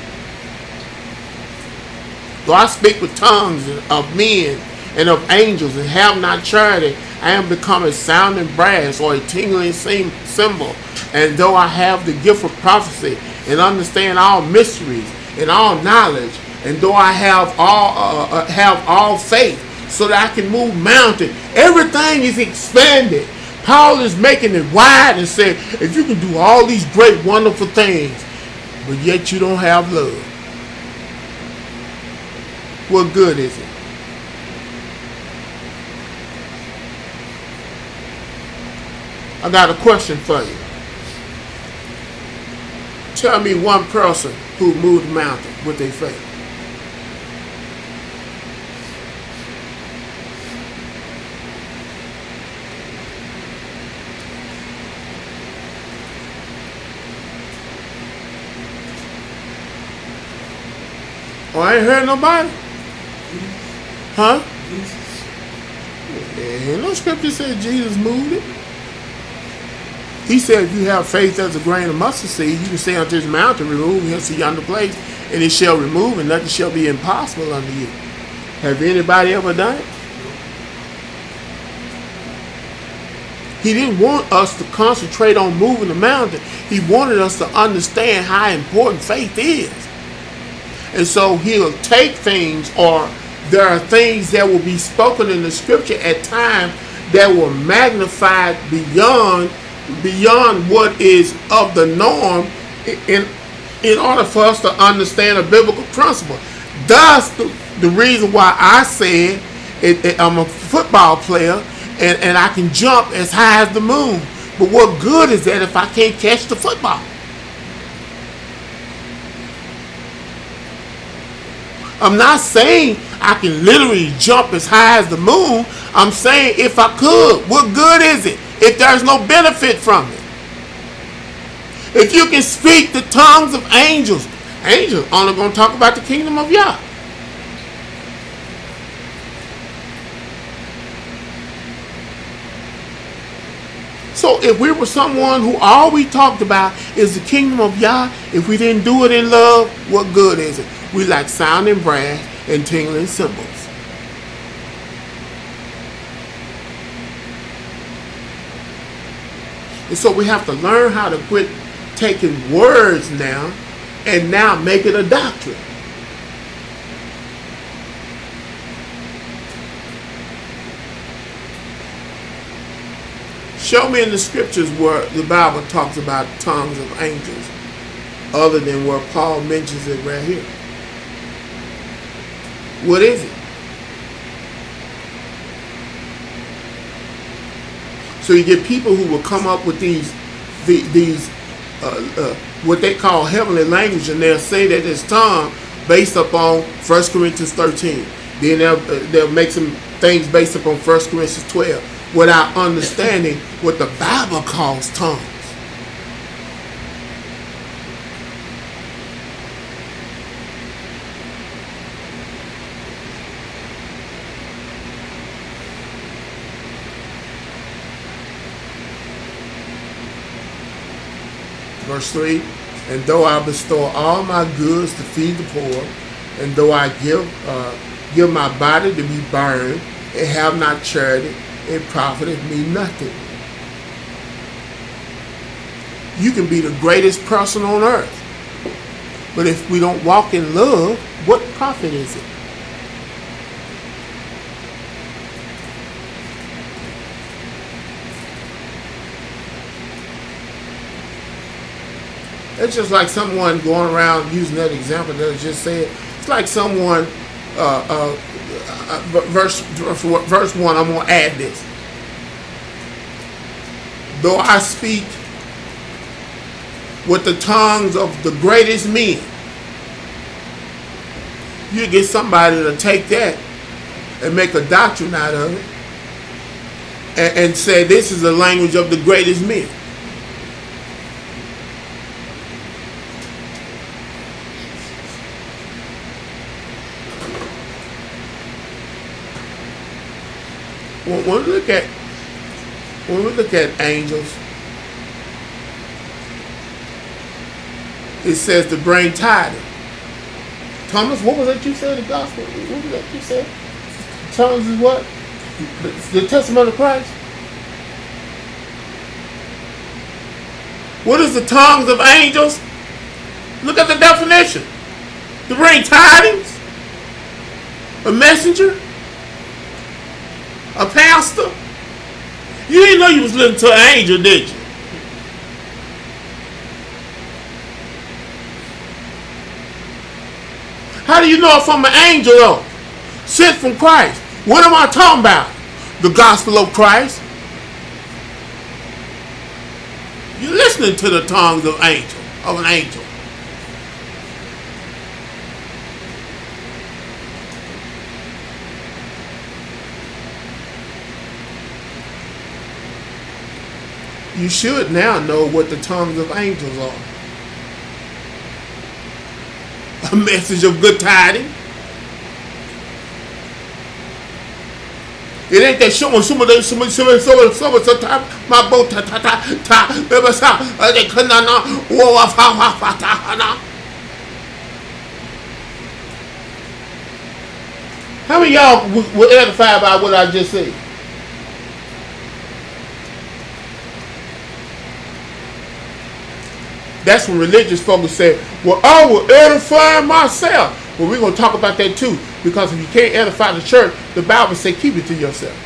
Though I speak with tongues of men and of angels and have not charity, I am become a sounding brass or a tingling cymbal. And though I have the gift of prophecy and understand all mysteries and all knowledge, and though I have all uh, have all faith, so that I can move mountains, everything is expanded. Paul is making it wide and saying, if you can do all these great, wonderful things, but yet you don't have love, what good is it? I got a question for you. Tell me one person who moved the mountain with their faith. Oh, I ain't heard nobody. Huh? Ain't no scripture said Jesus moved it. He said if you have faith as a grain of mustard seed, you can say unto this mountain, remove hence to yonder place, and it shall remove, and nothing shall be impossible unto you. Have anybody ever done it? He didn't want us to concentrate on moving the mountain. He wanted us to understand how important faith is. And so he'll take things, or there are things that will be spoken in the scripture at times that will magnify beyond beyond what is of the norm in in order for us to understand a biblical principle. Thus, the, the reason why I said it, it, I'm a football player and, and I can jump as high as the moon. But what good is that if I can't catch the football? I'm not saying I can literally jump as high as the moon. I'm saying if I could, what good is it if there's no benefit from it? If you can speak the tongues of angels, angels only going to talk about the kingdom of Yah. So if we were someone who all we talked about is the kingdom of Yah, if we didn't do it in love, what good is it? We like sounding brass and tingling cymbals. And so we have to learn how to quit taking words now and now make it a doctrine. Show me in the scriptures where the Bible talks about tongues of angels, other than where Paul mentions it right here. What is it? So you get people who will come up with these, the, these, uh, uh, what they call heavenly language, and they'll say that it's tongue based upon First Corinthians thirteen. Then they'll, uh, they'll make some things based upon First Corinthians twelve, without understanding what the Bible calls tongues. Verse three, and though I bestow all my goods to feed the poor, and though I give uh, give my body to be burned, and have not charity, it profiteth me nothing. You can be the greatest person on earth, but if we don't walk in love, what profit is it? It's just like someone going around using that example that I just said. It's like someone, uh, uh, uh, verse, verse one, I'm going to add this. Though I speak with the tongues of the greatest men, you get somebody to take that and make a doctrine out of it and, and say this is the language of the greatest men. When we look at when we look at angels, it says to bring tidings. Thomas, what was that you said? The gospel? What was that you said? Tongues is what? The, the testimony of Christ. What is the tongues of angels? Look at the definition. To bring tidings, a messenger, a pastor. You didn't know you was listening to an angel, did you? How do you know if I'm an angel though? Sent from Christ. What am I talking about? The gospel of Christ. You're listening to the tongues of angel, of an angel. You should now know what the tongues of angels are. A message of good tidings. It ain't that someone, someone, someone, someone, someone, someone, someone, my boat, ta, ta, ta, ta, never saw, they couldn't know, whoa, fa, fa, fa, ta, na. How many of y'all were edified by what I just said? That's when religious folks say, well, I will edify myself. Well, we're going to talk about that too. Because if you can't edify the church, the Bible says keep it to yourself.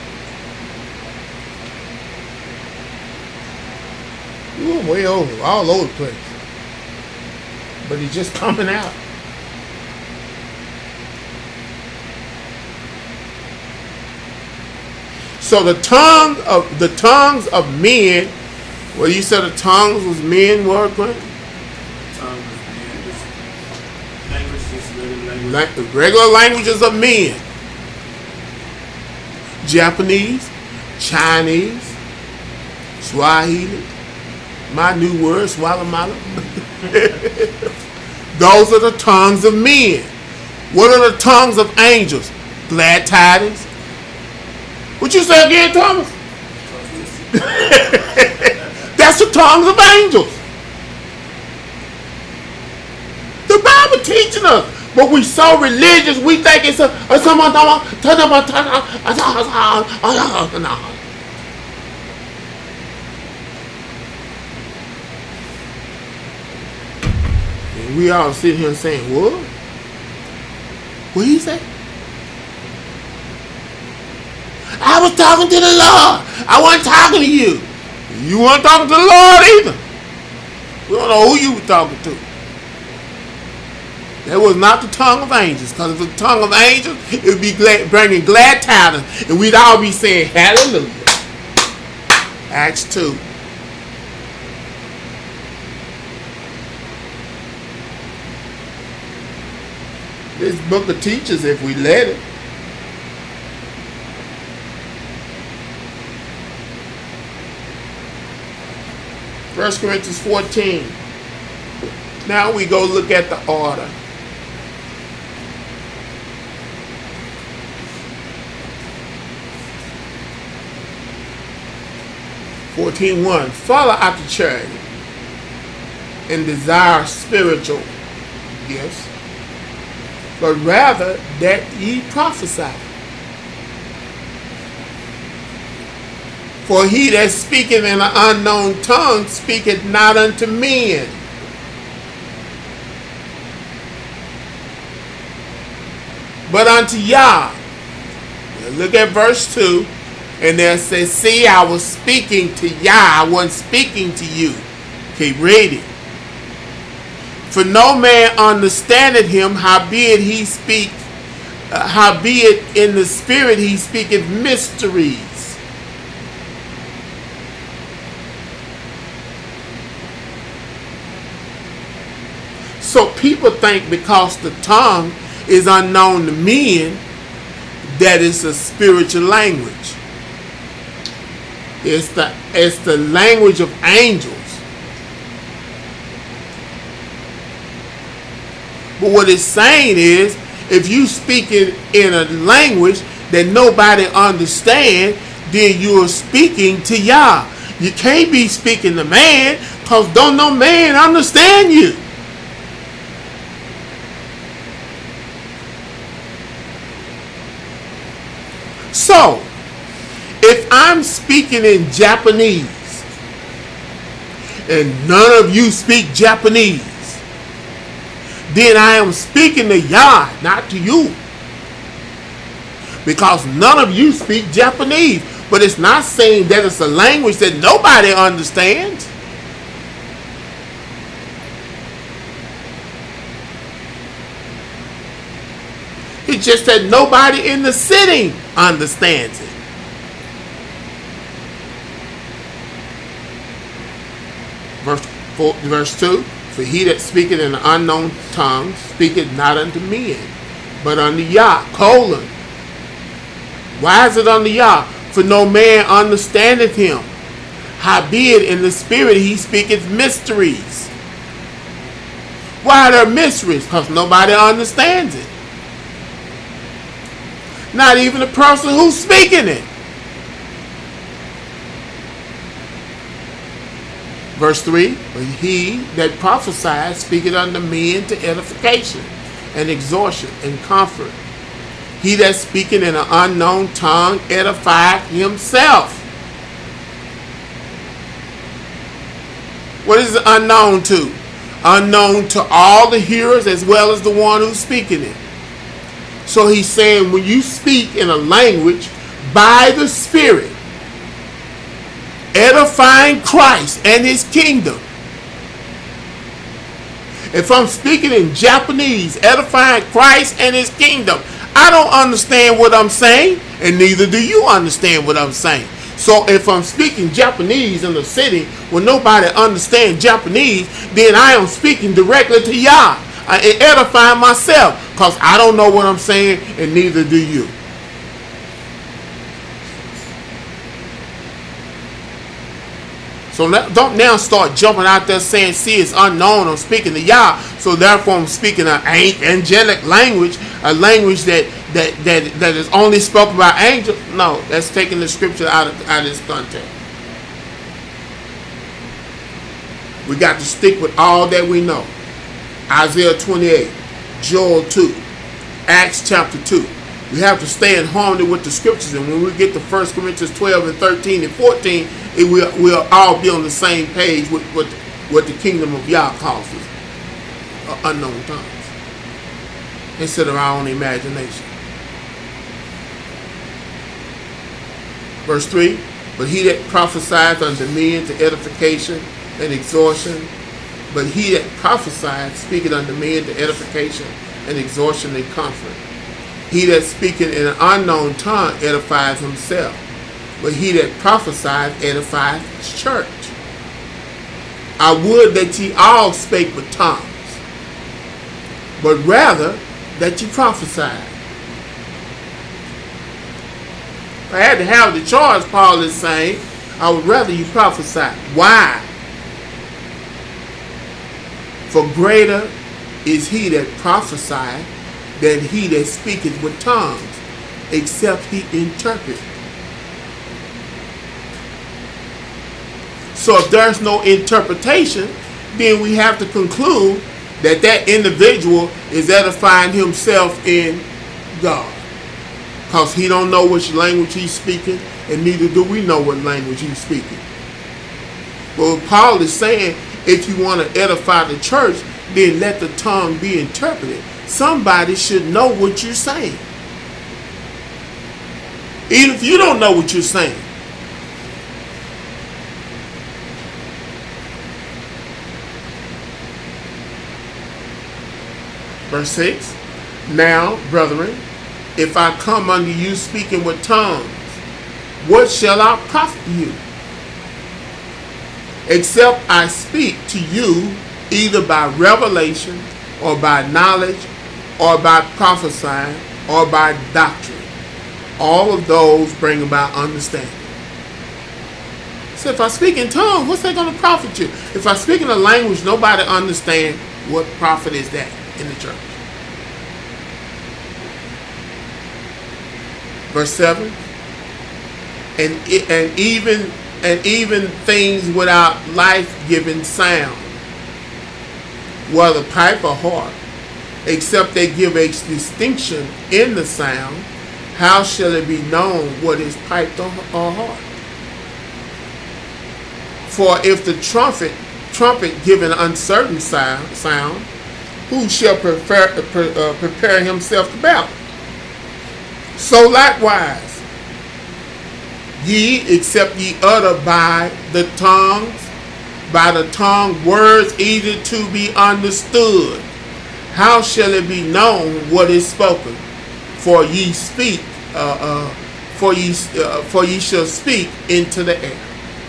You're way over, all over the place. But it's just coming out. So the tongue of the tongues of men. Well, you said the tongues was men working. Tongue was men. Just language, just regular language. Like the regular languages of men. Japanese, Chinese, Swahili. My new word, Swalamala. Those are the tongues of men. What are the tongues of angels? Glad tidings. What you say again, Thomas? That's the tongues of angels. The Bible teaching us. But we so religious, we think it's a, a someone and we all sit here saying, what? What he say? I was talking to the Lord. I wasn't talking to you. You weren't talking to the Lord either. We don't know who you were talking to. That was not the tongue of angels. Because if it was the tongue of angels, it would be glad, bringing glad tidings. And we'd all be saying, hallelujah. Acts two. This book will teach us if we let it. First Corinthians fourteen. Now we go look at the order. fourteen one. Follow after charity and desire spiritual gifts, but rather that ye prophesy. For he that speaketh in an unknown tongue speaketh not unto men, but unto Yah. Now look at verse two. And there says, see, I was speaking to Yah. I wasn't speaking to you. Keep reading. For no man understandeth him, howbeit he speak, uh, howbeit in the spirit he speaketh mysteries. So people think because the tongue is unknown to men, that it's a spiritual language. It's the, it's the language of angels. But what it's saying is, if you speak it in a language that nobody understands, then you're speaking to Yah. You can't be speaking to man, because don't no man understand you. So, if I'm speaking in Japanese and none of you speak Japanese, then I am speaking to Yah, not to you. Because none of you speak Japanese. But it's not saying that it's a language that nobody understands. It's just that nobody in the city understands it. Verse four, verse two. For he that speaketh in an unknown tongue speaketh not unto men, but unto Yah. Colon. Why is it unto Yah? For no man understandeth him. Howbeit in the spirit he speaketh mysteries. Why are there mysteries? Because nobody understands it. Not even the person who's speaking it. Verse three, but he that prophesieth speaketh unto men to edification and exhortation and comfort. He that speaketh in an unknown tongue edifieth himself. What is it unknown to? Unknown to all the hearers as well as the one who's speaking it. So he's saying when you speak in a language by the Spirit, edifying Christ and his kingdom. If I'm speaking in Japanese, edifying Christ and his kingdom, I don't understand what I'm saying, and neither do you understand what I'm saying. So if I'm speaking Japanese in the city where nobody understands Japanese, then I am speaking directly to Yah and edifying myself, because I don't know what I'm saying, and neither do you. So don't now start jumping out there saying, see, it's unknown, I'm speaking to Yah, so therefore I'm speaking an angelic language, a language that that that, that is only spoken by angels. No, that's taking the scripture out of, out of its context. We got to stick with all that we know. Isaiah twenty-eight, Joel two, Acts chapter two. We have to stay in harmony with the scriptures, and when we get to First Corinthians twelve and thirteen and fourteen, it will we'll all be on the same page with what what the kingdom of Yah calls us, uh, unknown tongues, instead of our own imagination. Verse three, but he that prophesieth unto men to edification and exhortation, but he that prophesieth speaketh unto men to edification and exhortation and comfort. He that speaketh in an unknown tongue edifieth himself, but he that prophesieth edifieth his church. I would that ye all spake with tongues, but rather that ye prophesied. If I had to have the choice, Paul is saying, I would rather you prophesy. Why? For greater is he that prophesieth than he that speaketh with tongues, except he interpret. So if there's no interpretation, then we have to conclude that that individual is edifying himself in God, because he don't know which language he's speaking, and neither do we know what language he's speaking. But what Paul is saying, if you want to edify the church, then let the tongue be interpreted. Somebody should know what you're saying, even if you don't know what you're saying. Verse six, now, brethren, if I come unto you speaking with tongues, what shall I profit you? Except I speak to you either by revelation, or by knowledge, or by prophesying, or by doctrine. All of those bring about understanding. So if I speak in tongues, what's that going to profit you? If I speak in a language nobody understands, what profit is that in the church? Verse seven, and and even and even things without life-giving sound, whether pipe or harp, except they give a distinction in the sound, how shall it be known what is piped or heart? For if the trumpet trumpet give an uncertain sound, sound who shall prepare, uh, prepare himself to battle? So likewise, ye, except ye utter by the tongues, by the tongue words easy to be understood, how shall it be known what is spoken? For ye speak, uh, uh, for ye, uh, for ye shall speak into the air.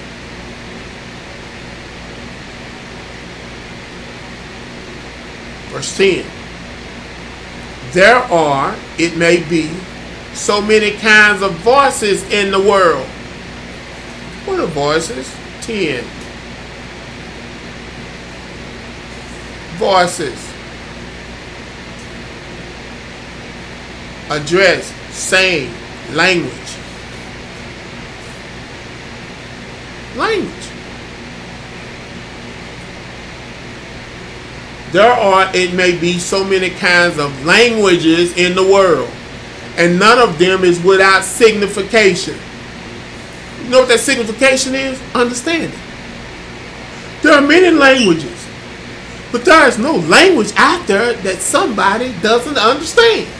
Verse ten. There are, it may be, so many kinds of voices in the world. What are voices? Ten. Voices. Address, saying, language. Language. There are, it may be, so many kinds of languages in the world, and none of them is without signification. You know what that signification is? Understanding. There are many languages, but there is no language out there that somebody doesn't understand.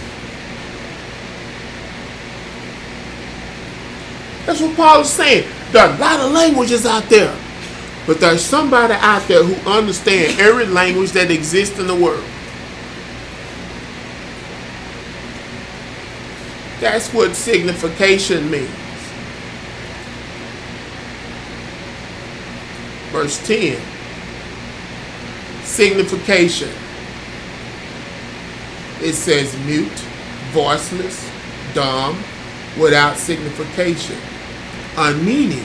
That's what Paul is saying. There are a lot of languages out there, but there's somebody out there who understands every language that exists in the world. That's what signification means. Verse ten. Signification. It says mute, voiceless, dumb, without signification, unmeaning.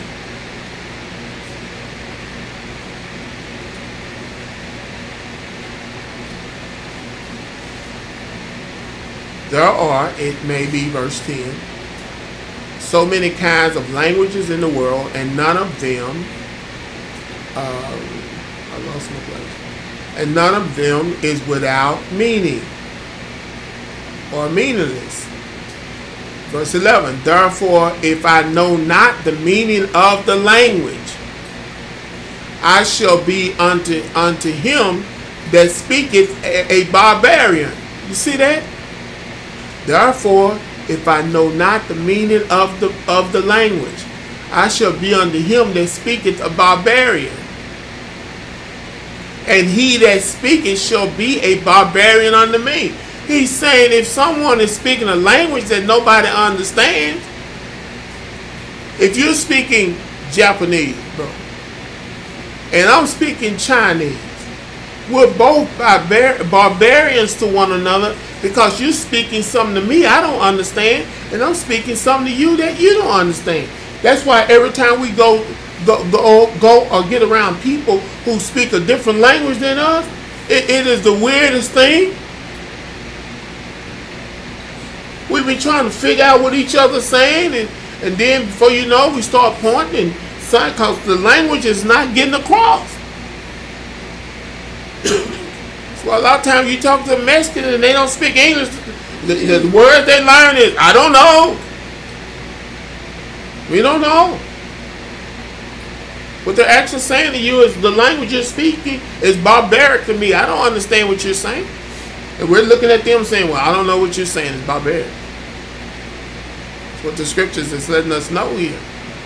There are, it may be, verse ten, so many kinds of languages in the world, and none of them, uh, I lost my place, and none of them is without meaning or meaningless. Verse eleven, therefore, if I know not the meaning of the language, I shall be unto, unto him that speaketh a, a barbarian. You see that? Therefore, if I know not the meaning of the of the language, I shall be unto him that speaketh a barbarian. And he that speaketh shall be a barbarian unto me. He's saying if someone is speaking a language that nobody understands, if you're speaking Japanese, bro, and I'm speaking Chinese, we're both barbar- barbarians to one another, because you're speaking something to me I don't understand, and I'm speaking something to you that you don't understand. That's why every time we go go go, go or get around people who speak a different language than us, it, it is the weirdest thing. We've been trying to figure out what each other's saying, and, and then before you know, we start pointing and saying, because the language is not getting across. So a lot of times you talk to a Mexican and they don't speak English. The, the word they learn is, I don't know. We don't know. What they're actually saying to you is the language you're speaking is barbaric to me. I don't understand what you're saying. And we're looking at them saying, well, I don't know what you're saying. It's barbaric. That's what the scriptures is letting us know here.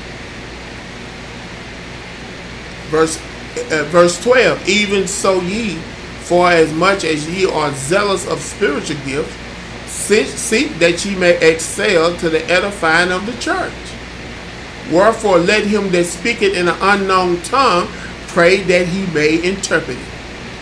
Verse, uh, verse twelve, even so ye, for as much as ye are zealous of spiritual gifts, seek, seek that ye may excel to the edifying of the church. Wherefore let him that speaketh in an unknown tongue pray that he may interpret it.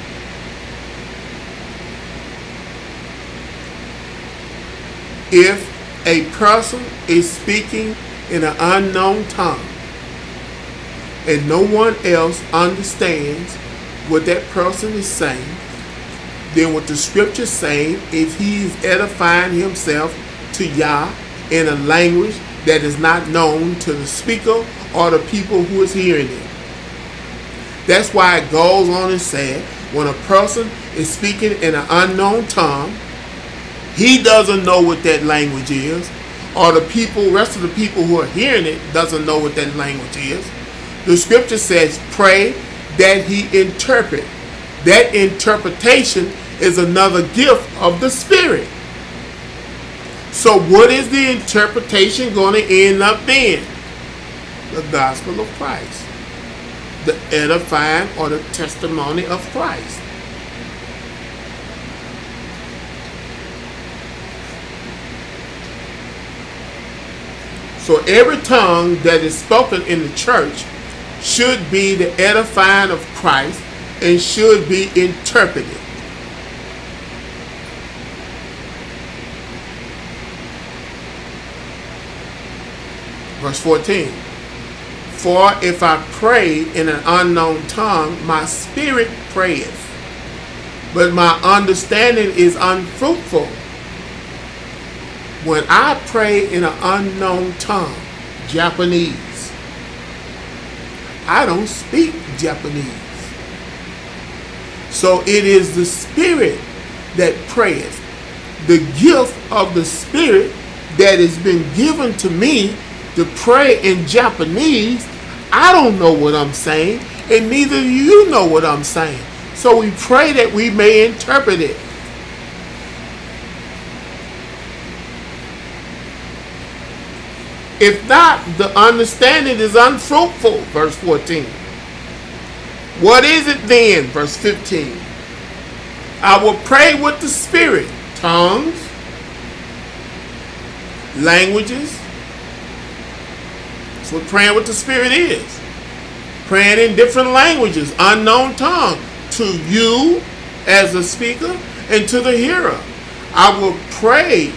If a person is speaking in an unknown tongue and no one else understands what that person is saying, then what the scripture is saying is he is edifying himself to Yah in a language that is not known to the speaker or the people who is hearing it. That's why it goes on and says, when a person is speaking in an unknown tongue, he doesn't know what that language is, or the people, rest of the people who are hearing it doesn't know what that language is. The scripture says, pray that he interpret. That interpretation is another gift of the Spirit. So what is the interpretation going to end up being? The gospel of Christ. The edifying or the testimony of Christ. So every tongue that is spoken in the church should be the edifying of Christ and should be interpreted. Verse fourteen. For if I pray in an unknown tongue, my spirit prayeth, but my understanding is unfruitful. When I pray in an unknown tongue, Japanese, I don't speak Japanese. So it is the Spirit that prayeth. The gift of the Spirit that has been given to me to pray in Japanese, I don't know what I'm saying, and neither do you know what I'm saying. So we pray that we may interpret it. If not, the understanding is unfruitful. Verse fourteen. What is it then? Verse fifteen. I will pray with the Spirit. Tongues. Languages. That's what praying with the Spirit is. Praying in different languages. Unknown tongue. To you as a speaker and to the hearer. I will pray.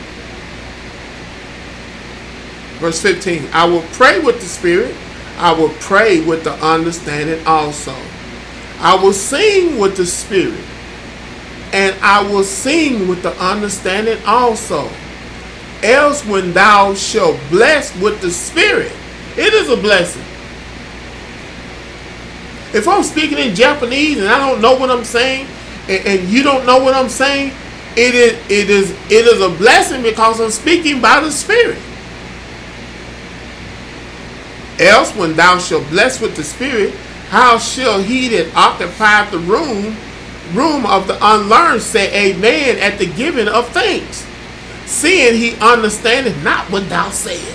Verse fifteen, I will pray with the Spirit. I will pray with the understanding also. I will sing with the Spirit. And I will sing with the understanding also. Else when thou shalt bless with the Spirit, it is a blessing. If I'm speaking in Japanese and I don't know what I'm saying, and, and you don't know what I'm saying, it is, it is, it is a blessing because I'm speaking by the Spirit. Else, when thou shalt bless with the Spirit, how shall he that occupieth the room, room of the unlearned say amen at the giving of thanks, seeing he understandeth not what thou sayest?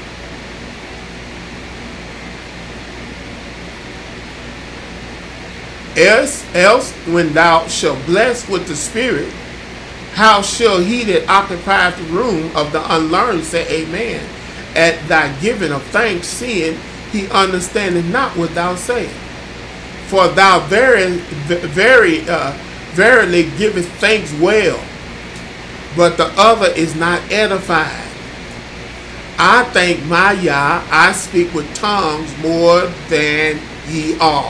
Else, else, when thou shalt bless with the Spirit, how shall he that occupieth the room of the unlearned say amen at thy giving of thanks, seeing he understandeth not what thou sayest? For thou very, very, uh, verily givest thanks well, but the other is not edified. I thank my Yah, I speak with tongues more than ye all.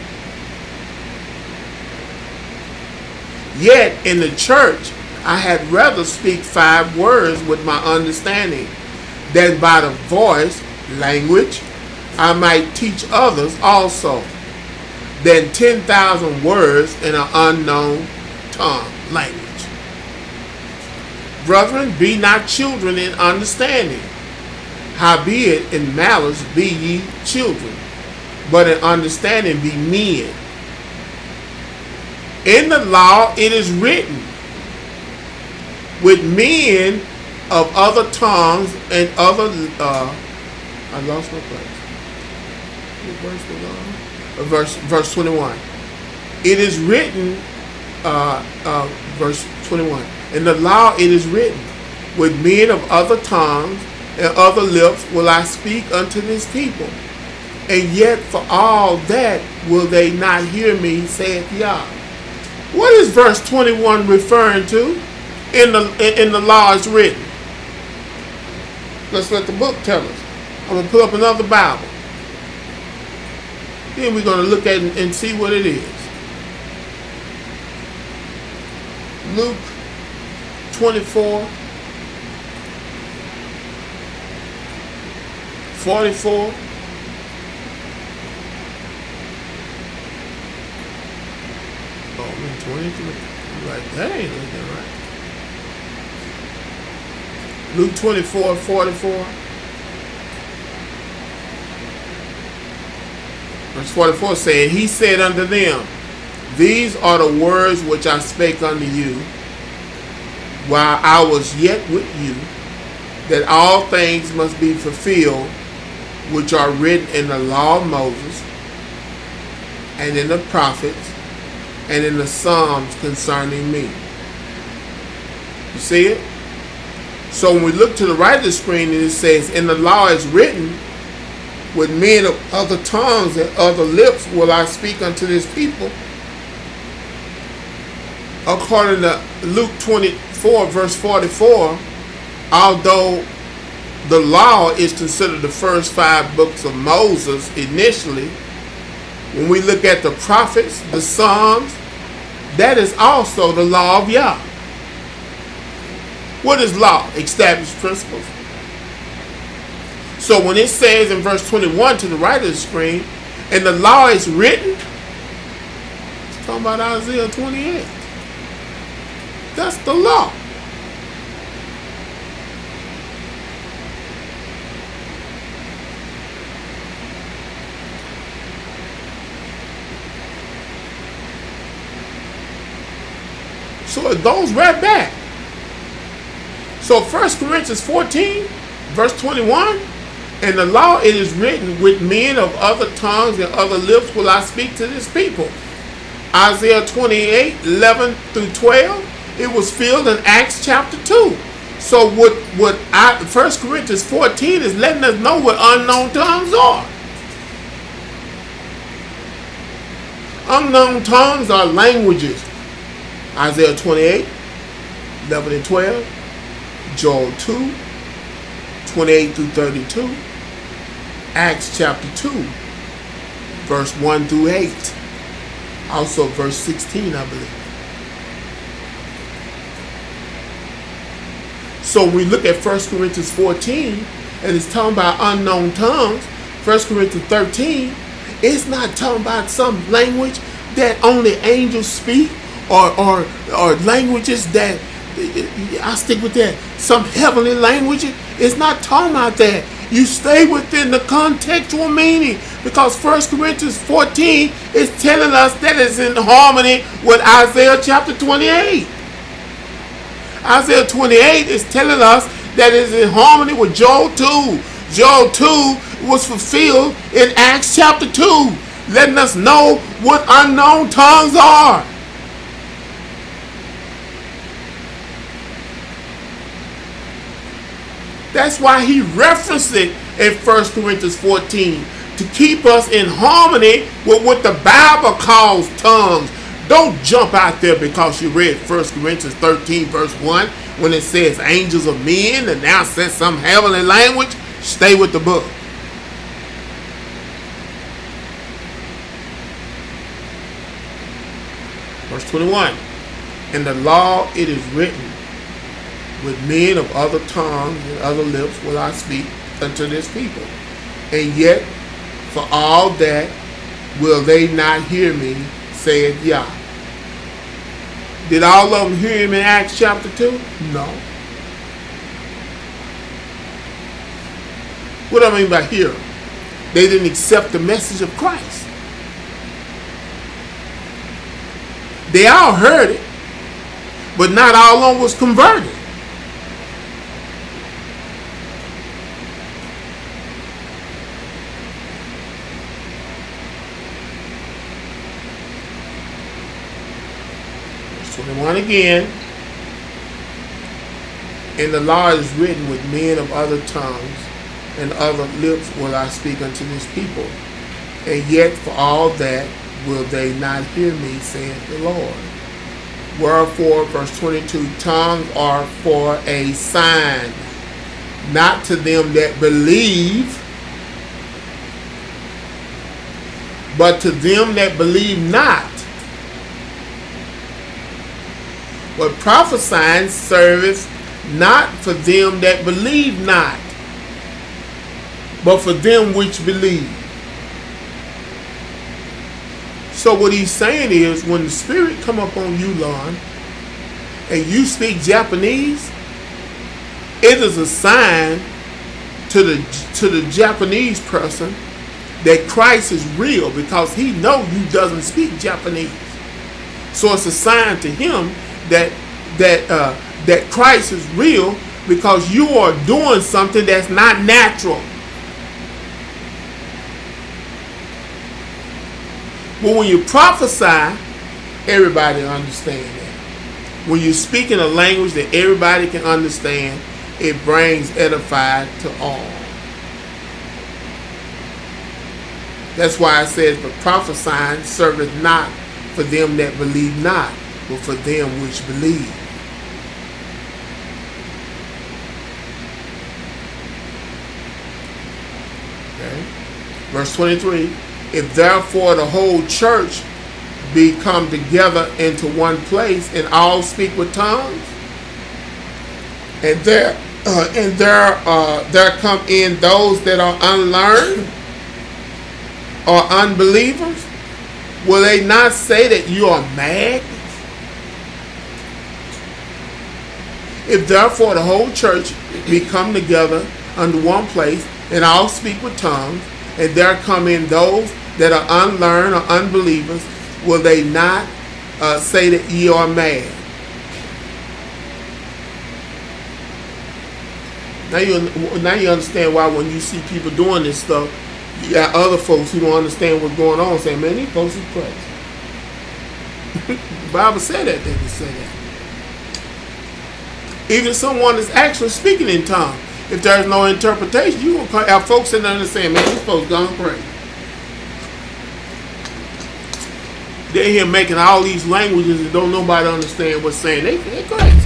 Yet in the church I had rather speak five words with my understanding, than by the voice, language, I might teach others also, than ten thousand words in an unknown tongue, language. Brethren, be not children in understanding. Howbeit in malice be ye children, but in understanding be men. In the law it is written, with men of other tongues and other, uh, I lost my place. What verse was on? Uh, verse, verse twenty-one. It is written, uh, uh, verse twenty-one. In the law it is written, with men of other tongues and other lips will I speak unto this people. And yet for all that will they not hear me, saith Yah. What is verse twenty-one referring to? In the, in, in the law it's written. Let's let the book tell us. I'm going to pull up another Bible. Then we're going to look at it and see what it is. Luke twenty-four, forty-four. Oh, I'm in twenty-three. I'm like, that ain't looking right. Luke twenty-four, forty-four. Verse forty-four saying, he said unto them, these are the words which I spake unto you while I was yet with you, that all things must be fulfilled which are written in the law of Moses, and in the prophets, and in the Psalms concerning me. You see it? So when we look to the right of the screen, it says, in the law is written, with men of other tongues and other lips will I speak unto this people. According to Luke twenty-four, verse forty-four, although the law is considered the first five books of Moses initially, when we look at the prophets, the Psalms, that is also the law of Yah. What is law? Established principles. So when it says in verse twenty-one to the right of the screen, and the law is written, it's talking about Isaiah twenty-eight. That's the law. So it goes right back. So First Corinthians fourteen, verse twenty-one, and the law it is written, with men of other tongues and other lips will I speak to this people. Isaiah twenty-eight, eleven through twelve, it was filled in Acts chapter two. So what, what I, First Corinthians fourteen is letting us know what unknown tongues are. Unknown tongues are languages. Isaiah twenty-eight, eleven and twelve, Joel two, twenty-eight through thirty-two, Acts chapter two, verse one through eight, also verse sixteen, I believe. So when we look at First Corinthians fourteen, and it's talking about unknown tongues, First Corinthians thirteen, it's not talking about some language that only angels speak, or, or, or languages that, I stick with that, some heavenly languages. It's not talking about that. You stay within the contextual meaning, because First Corinthians fourteen is telling us that it's in harmony with Isaiah chapter twenty-eight. Isaiah twenty-eight is telling us that it's in harmony with Joel two. Joel two was fulfilled in Acts chapter two, letting us know what unknown tongues are. That's why he referenced it in First Corinthians fourteen, to keep us in harmony with what the Bible calls tongues. Don't jump out there because you read First Corinthians thirteen verse one when it says angels of men and now says some heavenly language. Stay with the book. Verse twenty-one, in the law it is written, with men of other tongues and other lips will I speak unto this people. And yet, for all that, will they not hear me, saith Yah. Did all of them hear him in Acts chapter two? No. What do I mean by hear? They didn't accept the message of Christ. They all heard it, but not all of them was converted. twenty-one again, and the law is written, with men of other tongues and other lips will I speak unto this people. And yet for all that will they not hear me, saith the Lord. Wherefore, verse twenty-two, tongues are for a sign, not to them that believe, but to them that believe not. But prophesying serveth not for them that believe not, but for them which believe. So what he's saying is, when the Spirit come up on you, Lon, and you speak Japanese, it is a sign to the to the Japanese person that Christ is real, because he know you doesn't speak Japanese. So it's a sign to him that that uh, that Christ is real, because you are doing something that's not natural. But when you prophesy, everybody understands that. When you speak in a language that everybody can understand, it brings edify to all. That's why it says, but prophesying serveth not for them that believe not, but for them which believe. Okay. Verse twenty-three, if therefore the whole church be come together into one place, and all speak with tongues, and there uh, and there uh, there come in those that are unlearned or unbelievers, will they not say that you are mad? If therefore the whole church be come together under one place, and all speak with tongues, and there come in those that are unlearned or unbelievers, will they not uh, say that ye are mad? Now you now you understand why when you see people doing this stuff, you got other folks who don't understand what's going on saying, man, these folks is crazy. The Bible said that they can say that. Even someone is actually speaking in tongues, if there's no interpretation, you will have folks sitting there and saying, man, these folks gone crazy. They're here making all these languages and don't nobody understand what's saying. They, they're crazy.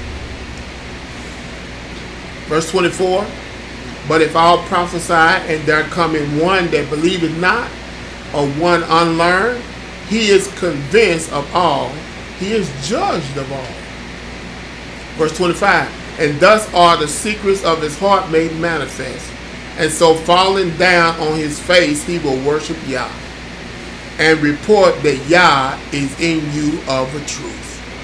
Verse twenty-four, but if all prophesy, and there come in one that believeth not, or one unlearned, he is convinced of all, he is judged of all. Verse twenty-five, and thus are the secrets of his heart made manifest, and so falling down on his face he will worship Yah, and report that Yah is in you of a truth.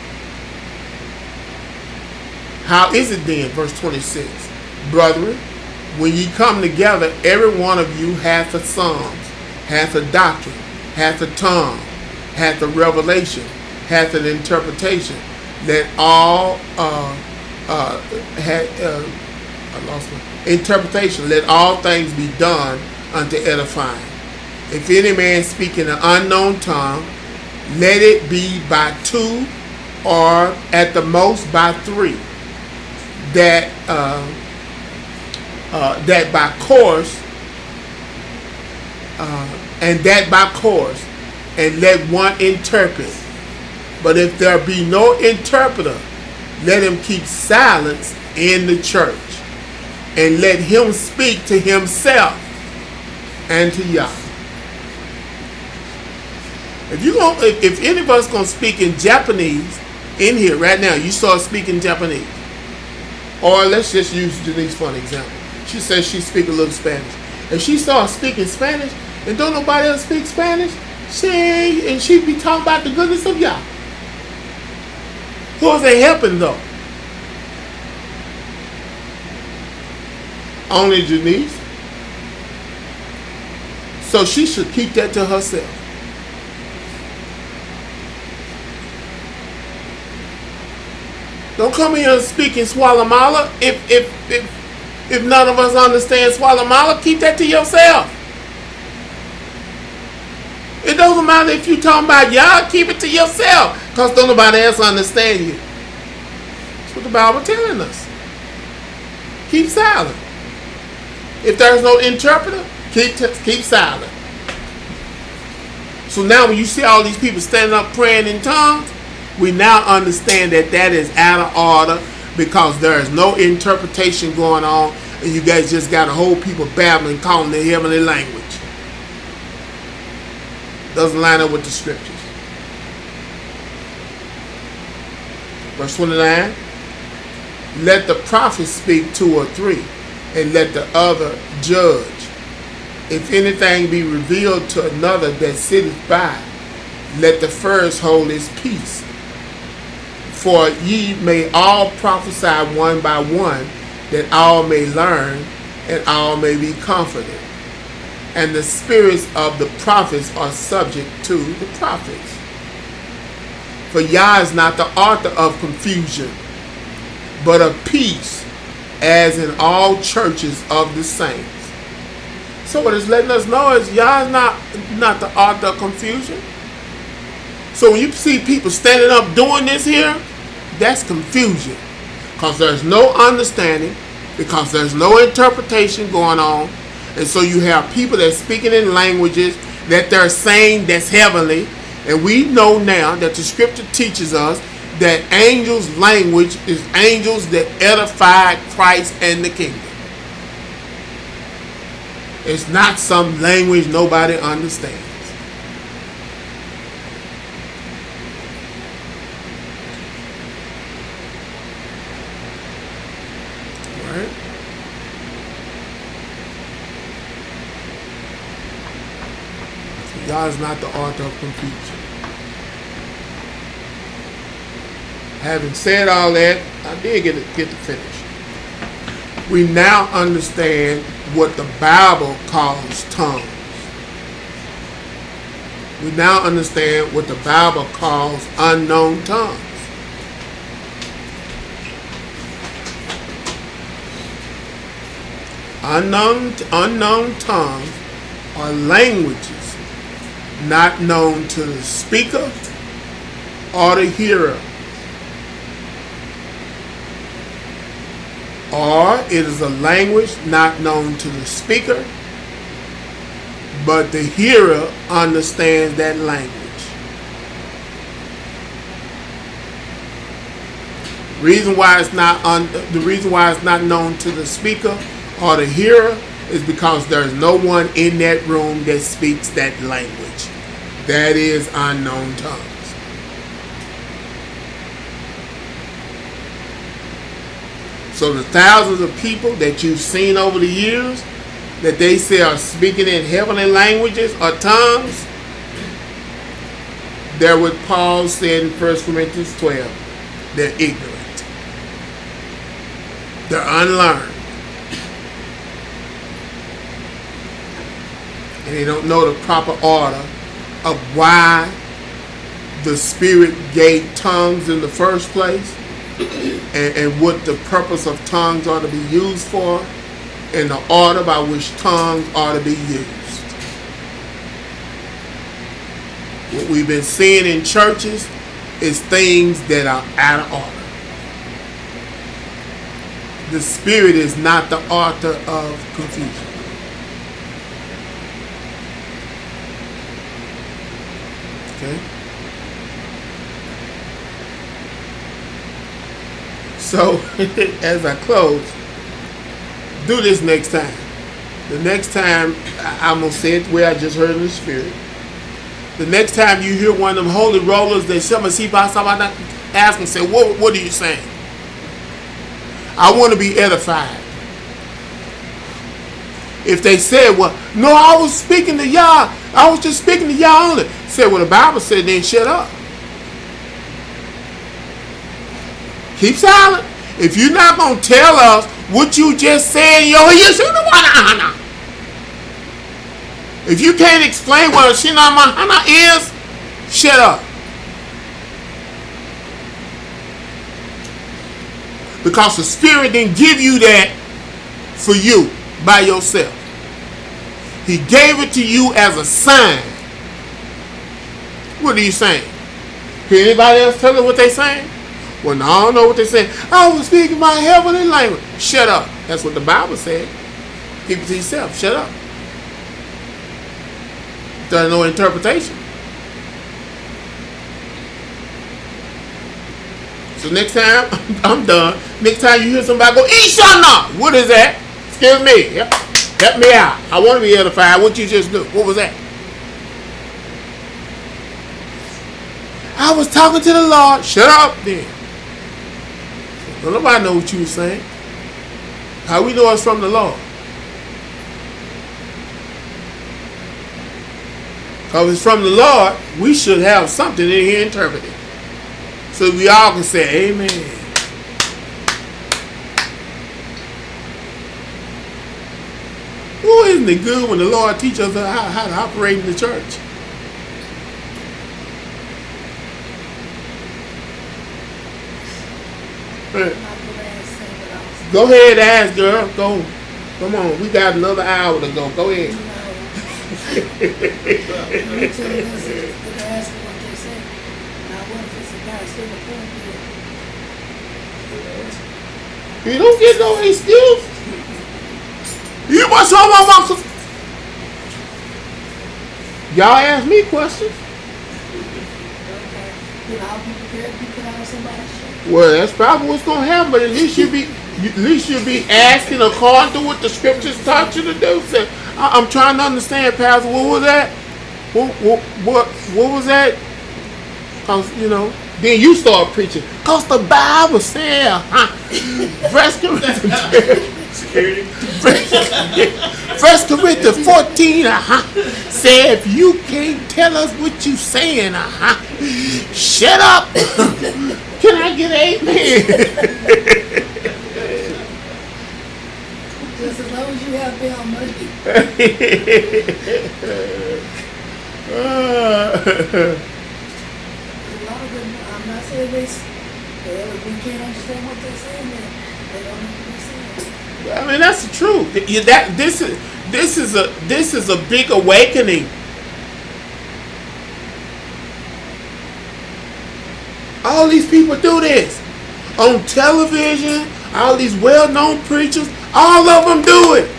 How is it then, verse twenty-six, brethren, when ye come together, every one of you hath a psalm, hath a doctrine, hath a tongue, hath a revelation, hath an interpretation. Let all uh, uh, ha, uh, I lost my interpretation. Let all things be done unto edifying. If any man speak in an unknown tongue, let it be by two, or at the most by three. That uh, uh, that by course, uh, and that by course, and let one interpret. But if there be no interpreter, let him keep silence in the church, and let him speak to himself and to Yah. If you going if, if any of us gonna speak in Japanese in here right now, you start speaking Japanese. Or let's just use Janice for an example. She says she speak a little Spanish. If she starts speaking Spanish and don't nobody else speak Spanish, she and she be talking about the goodness of Yah. Who is they helping though? Only Janice. So she should keep that to herself. Don't come here and speak in Swalamala. If if if if none of us understand Swalamala, keep that to yourself. It doesn't matter if you talking about Yah, keep it to yourself, because don't nobody else understand you. That's what the Bible telling us. Keep silent. If there's no interpreter, keep t- keep silent. So now when you see all these people standing up praying in tongues, we now understand that that is out of order, because there is no interpretation going on, and you guys just got a whole people babbling, calling their heavenly language. Doesn't line up with the scriptures. Verse twenty-nine, let the prophet speak two or three, and let the other judge. If anything be revealed to another that sitteth by, let the first hold his peace. For ye may all prophesy one by one, that all may learn and all may be comforted. And the spirits of the prophets are subject to the prophets. For Yah is not the author of confusion, but of peace, as in all churches of the saints. So what it's letting us know is Yah is not, not the author of confusion. So when you see people standing up doing this here, that's confusion. Because there's no understanding, because there's no interpretation going on. And so you have people that are speaking in languages that they're saying that's heavenly. And we know now that the scripture teaches us that angels' language is angels that edify Christ and the kingdom. It's not some language nobody understands. Right? So God is not the author of confusion. Having said all that, I did get to, get to finish. We now understand what the Bible calls tongues. We now understand what the Bible calls unknown tongues. Unknown, unknown tongues are languages not known to the speaker or the hearer. Or it is a language not known to the speaker, but the hearer understands that language. Reason why it's not un, the reason why it's not known to the speaker or the hearer is because there's no one in that room that speaks that language. That is unknown tongues. So the thousands of people that you've seen over the years that they say are speaking in heavenly languages or tongues, they're what Paul said in First Corinthians twelve. They're ignorant. They're unlearned. And they don't know the proper order of why the Spirit gave tongues in the first place. And, and what the purpose of tongues ought to be used for, and the order by which tongues ought to be used. What we've been seeing in churches is things that are out of order. The Spirit is not the author of confusion. Okay? So, as I close, do this next time. The next time, I'm going to say it the way I just heard in the Spirit. The next time you hear one of them holy rollers that somebody see by somebody, ask them, say, what, what are you saying? I want to be edified. If they said, well, no, I was speaking to y'all. I was just speaking to y'all only. Say, well, the Bible said, then shut up. Keep silent. If you're not going to tell us what you just said, yo, you see the one. If you can't explain what a Shina Mahana is, shut up. Because the Spirit didn't give you that for you by yourself. He gave it to you as a sign. What are you saying? Can anybody else tell us what they're saying? Well, no, I don't know what they're saying. I was speaking my heavenly language. Shut up. That's what the Bible said. Keep it to yourself. Shut up. There's no interpretation. So next time, I'm done. Next time you hear somebody go, Ishana! What is that? Excuse me. Yep. Help me out. I want to be edified. What you just do? What was that? I was talking to the Lord. Shut up then. Don't nobody know what you were saying. How we know it's from the Lord? Because if it's from the Lord, we should have something in here interpreted. So we all can say amen. isn't it good when the Lord teaches us how, how to operate in the church? Go ahead, ask, girl. Go. Come on. We got another hour to go. Go ahead. You don't get no excuse. You must have my mouth. Y'all ask me questions. Well, that's probably what's gonna happen. But at least you be, at least you be asking according to what the scriptures taught you to do. So, I, I'm trying to understand, Pastor. What was that? What what what, what was that? Cause you know. Then you start preaching. Cause the Bible said, huh? First Corinthians, Security. First Corinthians fourteen, uh-huh. Say if you can't tell us what you saying, uh-huh. Shut up. Can I get an amen? Just as long as you have bill money. uh, I'm not saying this, but we can't understand what they're saying. They don't know what they're saying. I mean, that's the truth. You- That this is this is a this is a big awakening. All these people do this on television. All these well-known preachers, all of them do it.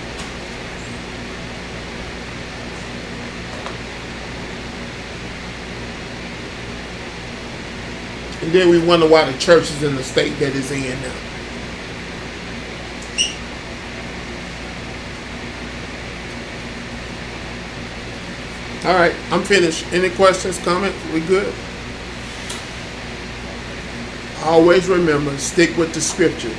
And then we wonder why the church is in the state that it's in now. All right, I'm finished. Any questions, comments? We good? Always remember, stick with the scriptures.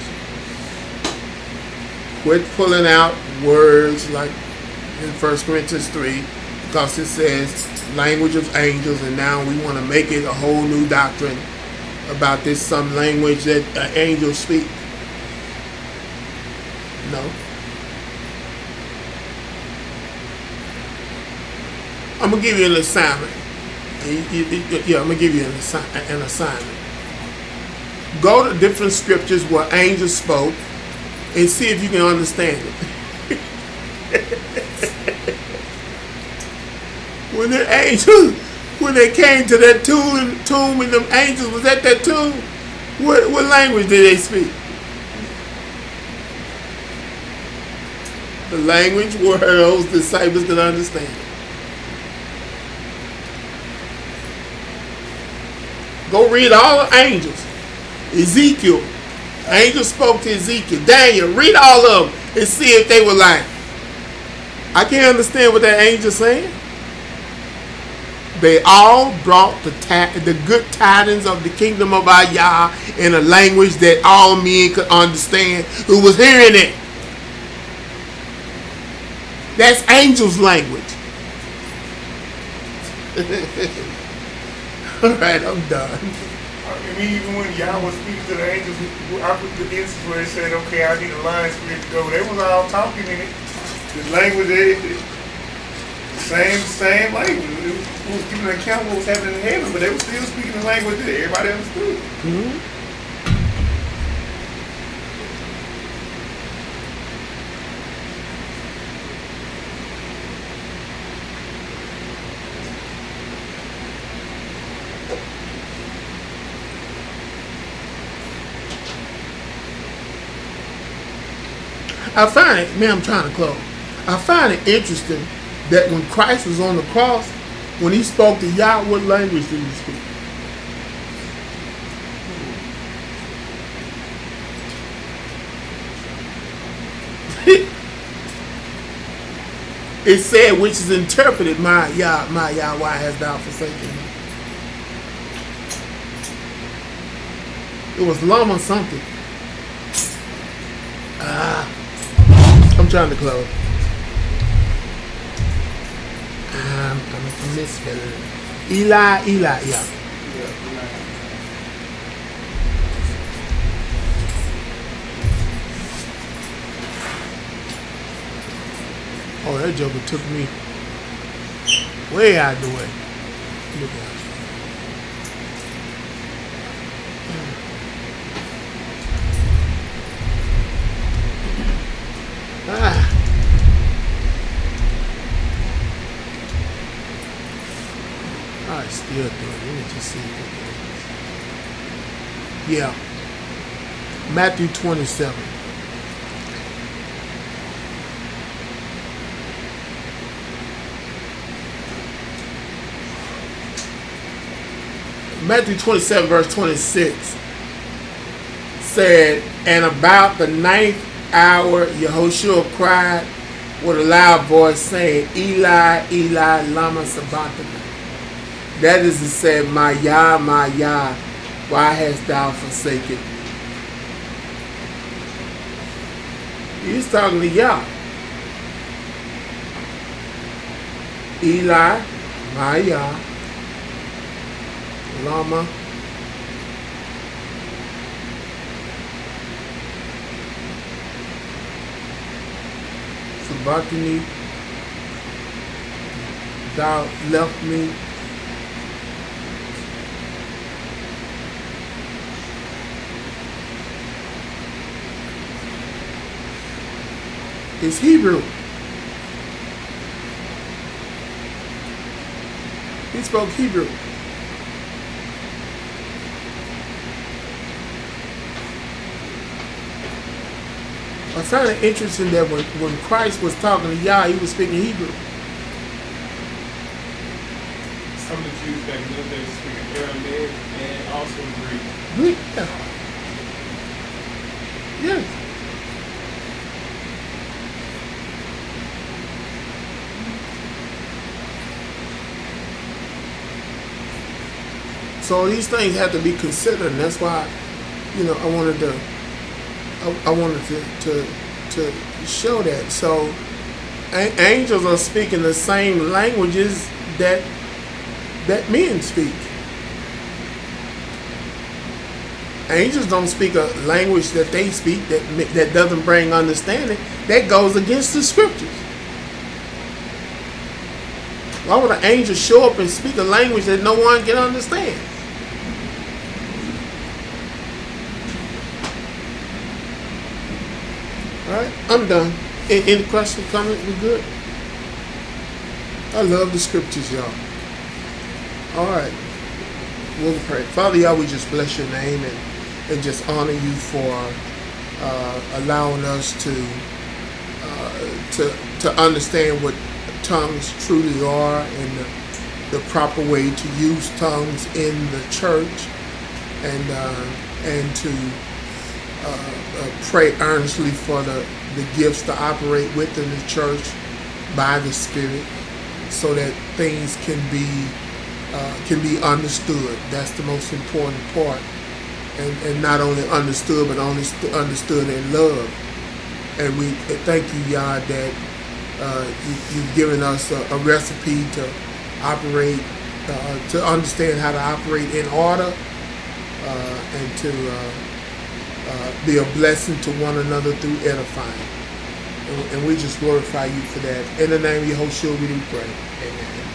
Quit pulling out words like in First Corinthians three, because it says language of angels, and now we want to make it a whole new doctrine about this some language that uh, angels speak. No. I'm gonna give you an assignment. You- you- you- Yeah, I'm gonna give you an, assi- an assignment. Go to different scriptures where angels spoke and see if you can understand it. When the angels, when they came to that tomb, tomb and them angels was at that tomb, what, what language did they speak? The language where those disciples could understand. Go read all the angels. Ezekiel. Angel spoke to Ezekiel. Daniel. Read all of them and see if they were like, I can't understand what that angel's saying. They all brought the ta- the good tidings of the kingdom of our Yah in a language that all men could understand who was hearing it. That's angels' language. All right, I'm done. I mean, even when y'all was speaking to the angels, I put the instance where it said, okay, I need a lion spirit to go. They was all talking in it. The language, they, same, same language. It was giving an account of what was happening in heaven, but they were still speaking the language that everybody understood. Mm-hmm. I find it, man, I'm trying to close. I find it interesting that when Christ was on the cross, when he spoke to Yah, what language did he speak? It said, which is interpreted, my Yah, my Yah, why hast thou forsaken me? It was Lama something. Ah. I'm trying to close. Um, I'm a misspelling. Eli, Eli, yeah. Oh, that joker took me way out of the way. Look at Ah. I still do it. Let me just see if it is. Yeah. Matthew twenty-seven. Matthew twenty-seven, verse twenty-six said, and about the ninth hour, Yehoshua cried with a loud voice, saying, Eli, Eli, lama sabachthani. That is, he said, my Yah, my Yah, why hast thou forsaken me? He's talking to Yah. Eli, my Yah, lama sabachthani, thou left me. It's Hebrew. He spoke Hebrew. I find it interesting that when, when Christ was talking to Yah, he was speaking Hebrew. Some of the Jews back in those days were speaking Aramaic and also Greek. Greek, yeah. Yes. So these things have to be considered, and that's why, you know, I wanted to, I, I wanted to, to, to show that. So, a- angels are speaking the same languages that that men speak. Angels don't speak a language that they speak that that doesn't bring understanding. That goes against the scriptures. Why would an angel show up and speak a language that no one can understand? All right, I'm done. Any, any questions, comments? We good? I love the scriptures, y'all. All right, we'll pray. Father, y'all, we just bless your name and, and just honor you for uh, allowing us to uh, to to understand what tongues truly are and the, the proper way to use tongues in the church, and uh, and to uh, uh, pray earnestly for the, the gifts to operate within the church by the Spirit, so that things can be uh, can be understood. That's the most important part, and and not only understood, but only understood in love. And we thank you, Yah, that uh, you, you've given us a, a recipe to operate, uh, to understand how to operate in order, uh, and to uh, uh, be a blessing to one another through edifying. And, and we just glorify you for that. In the name of Yehoshua, we do pray. Amen.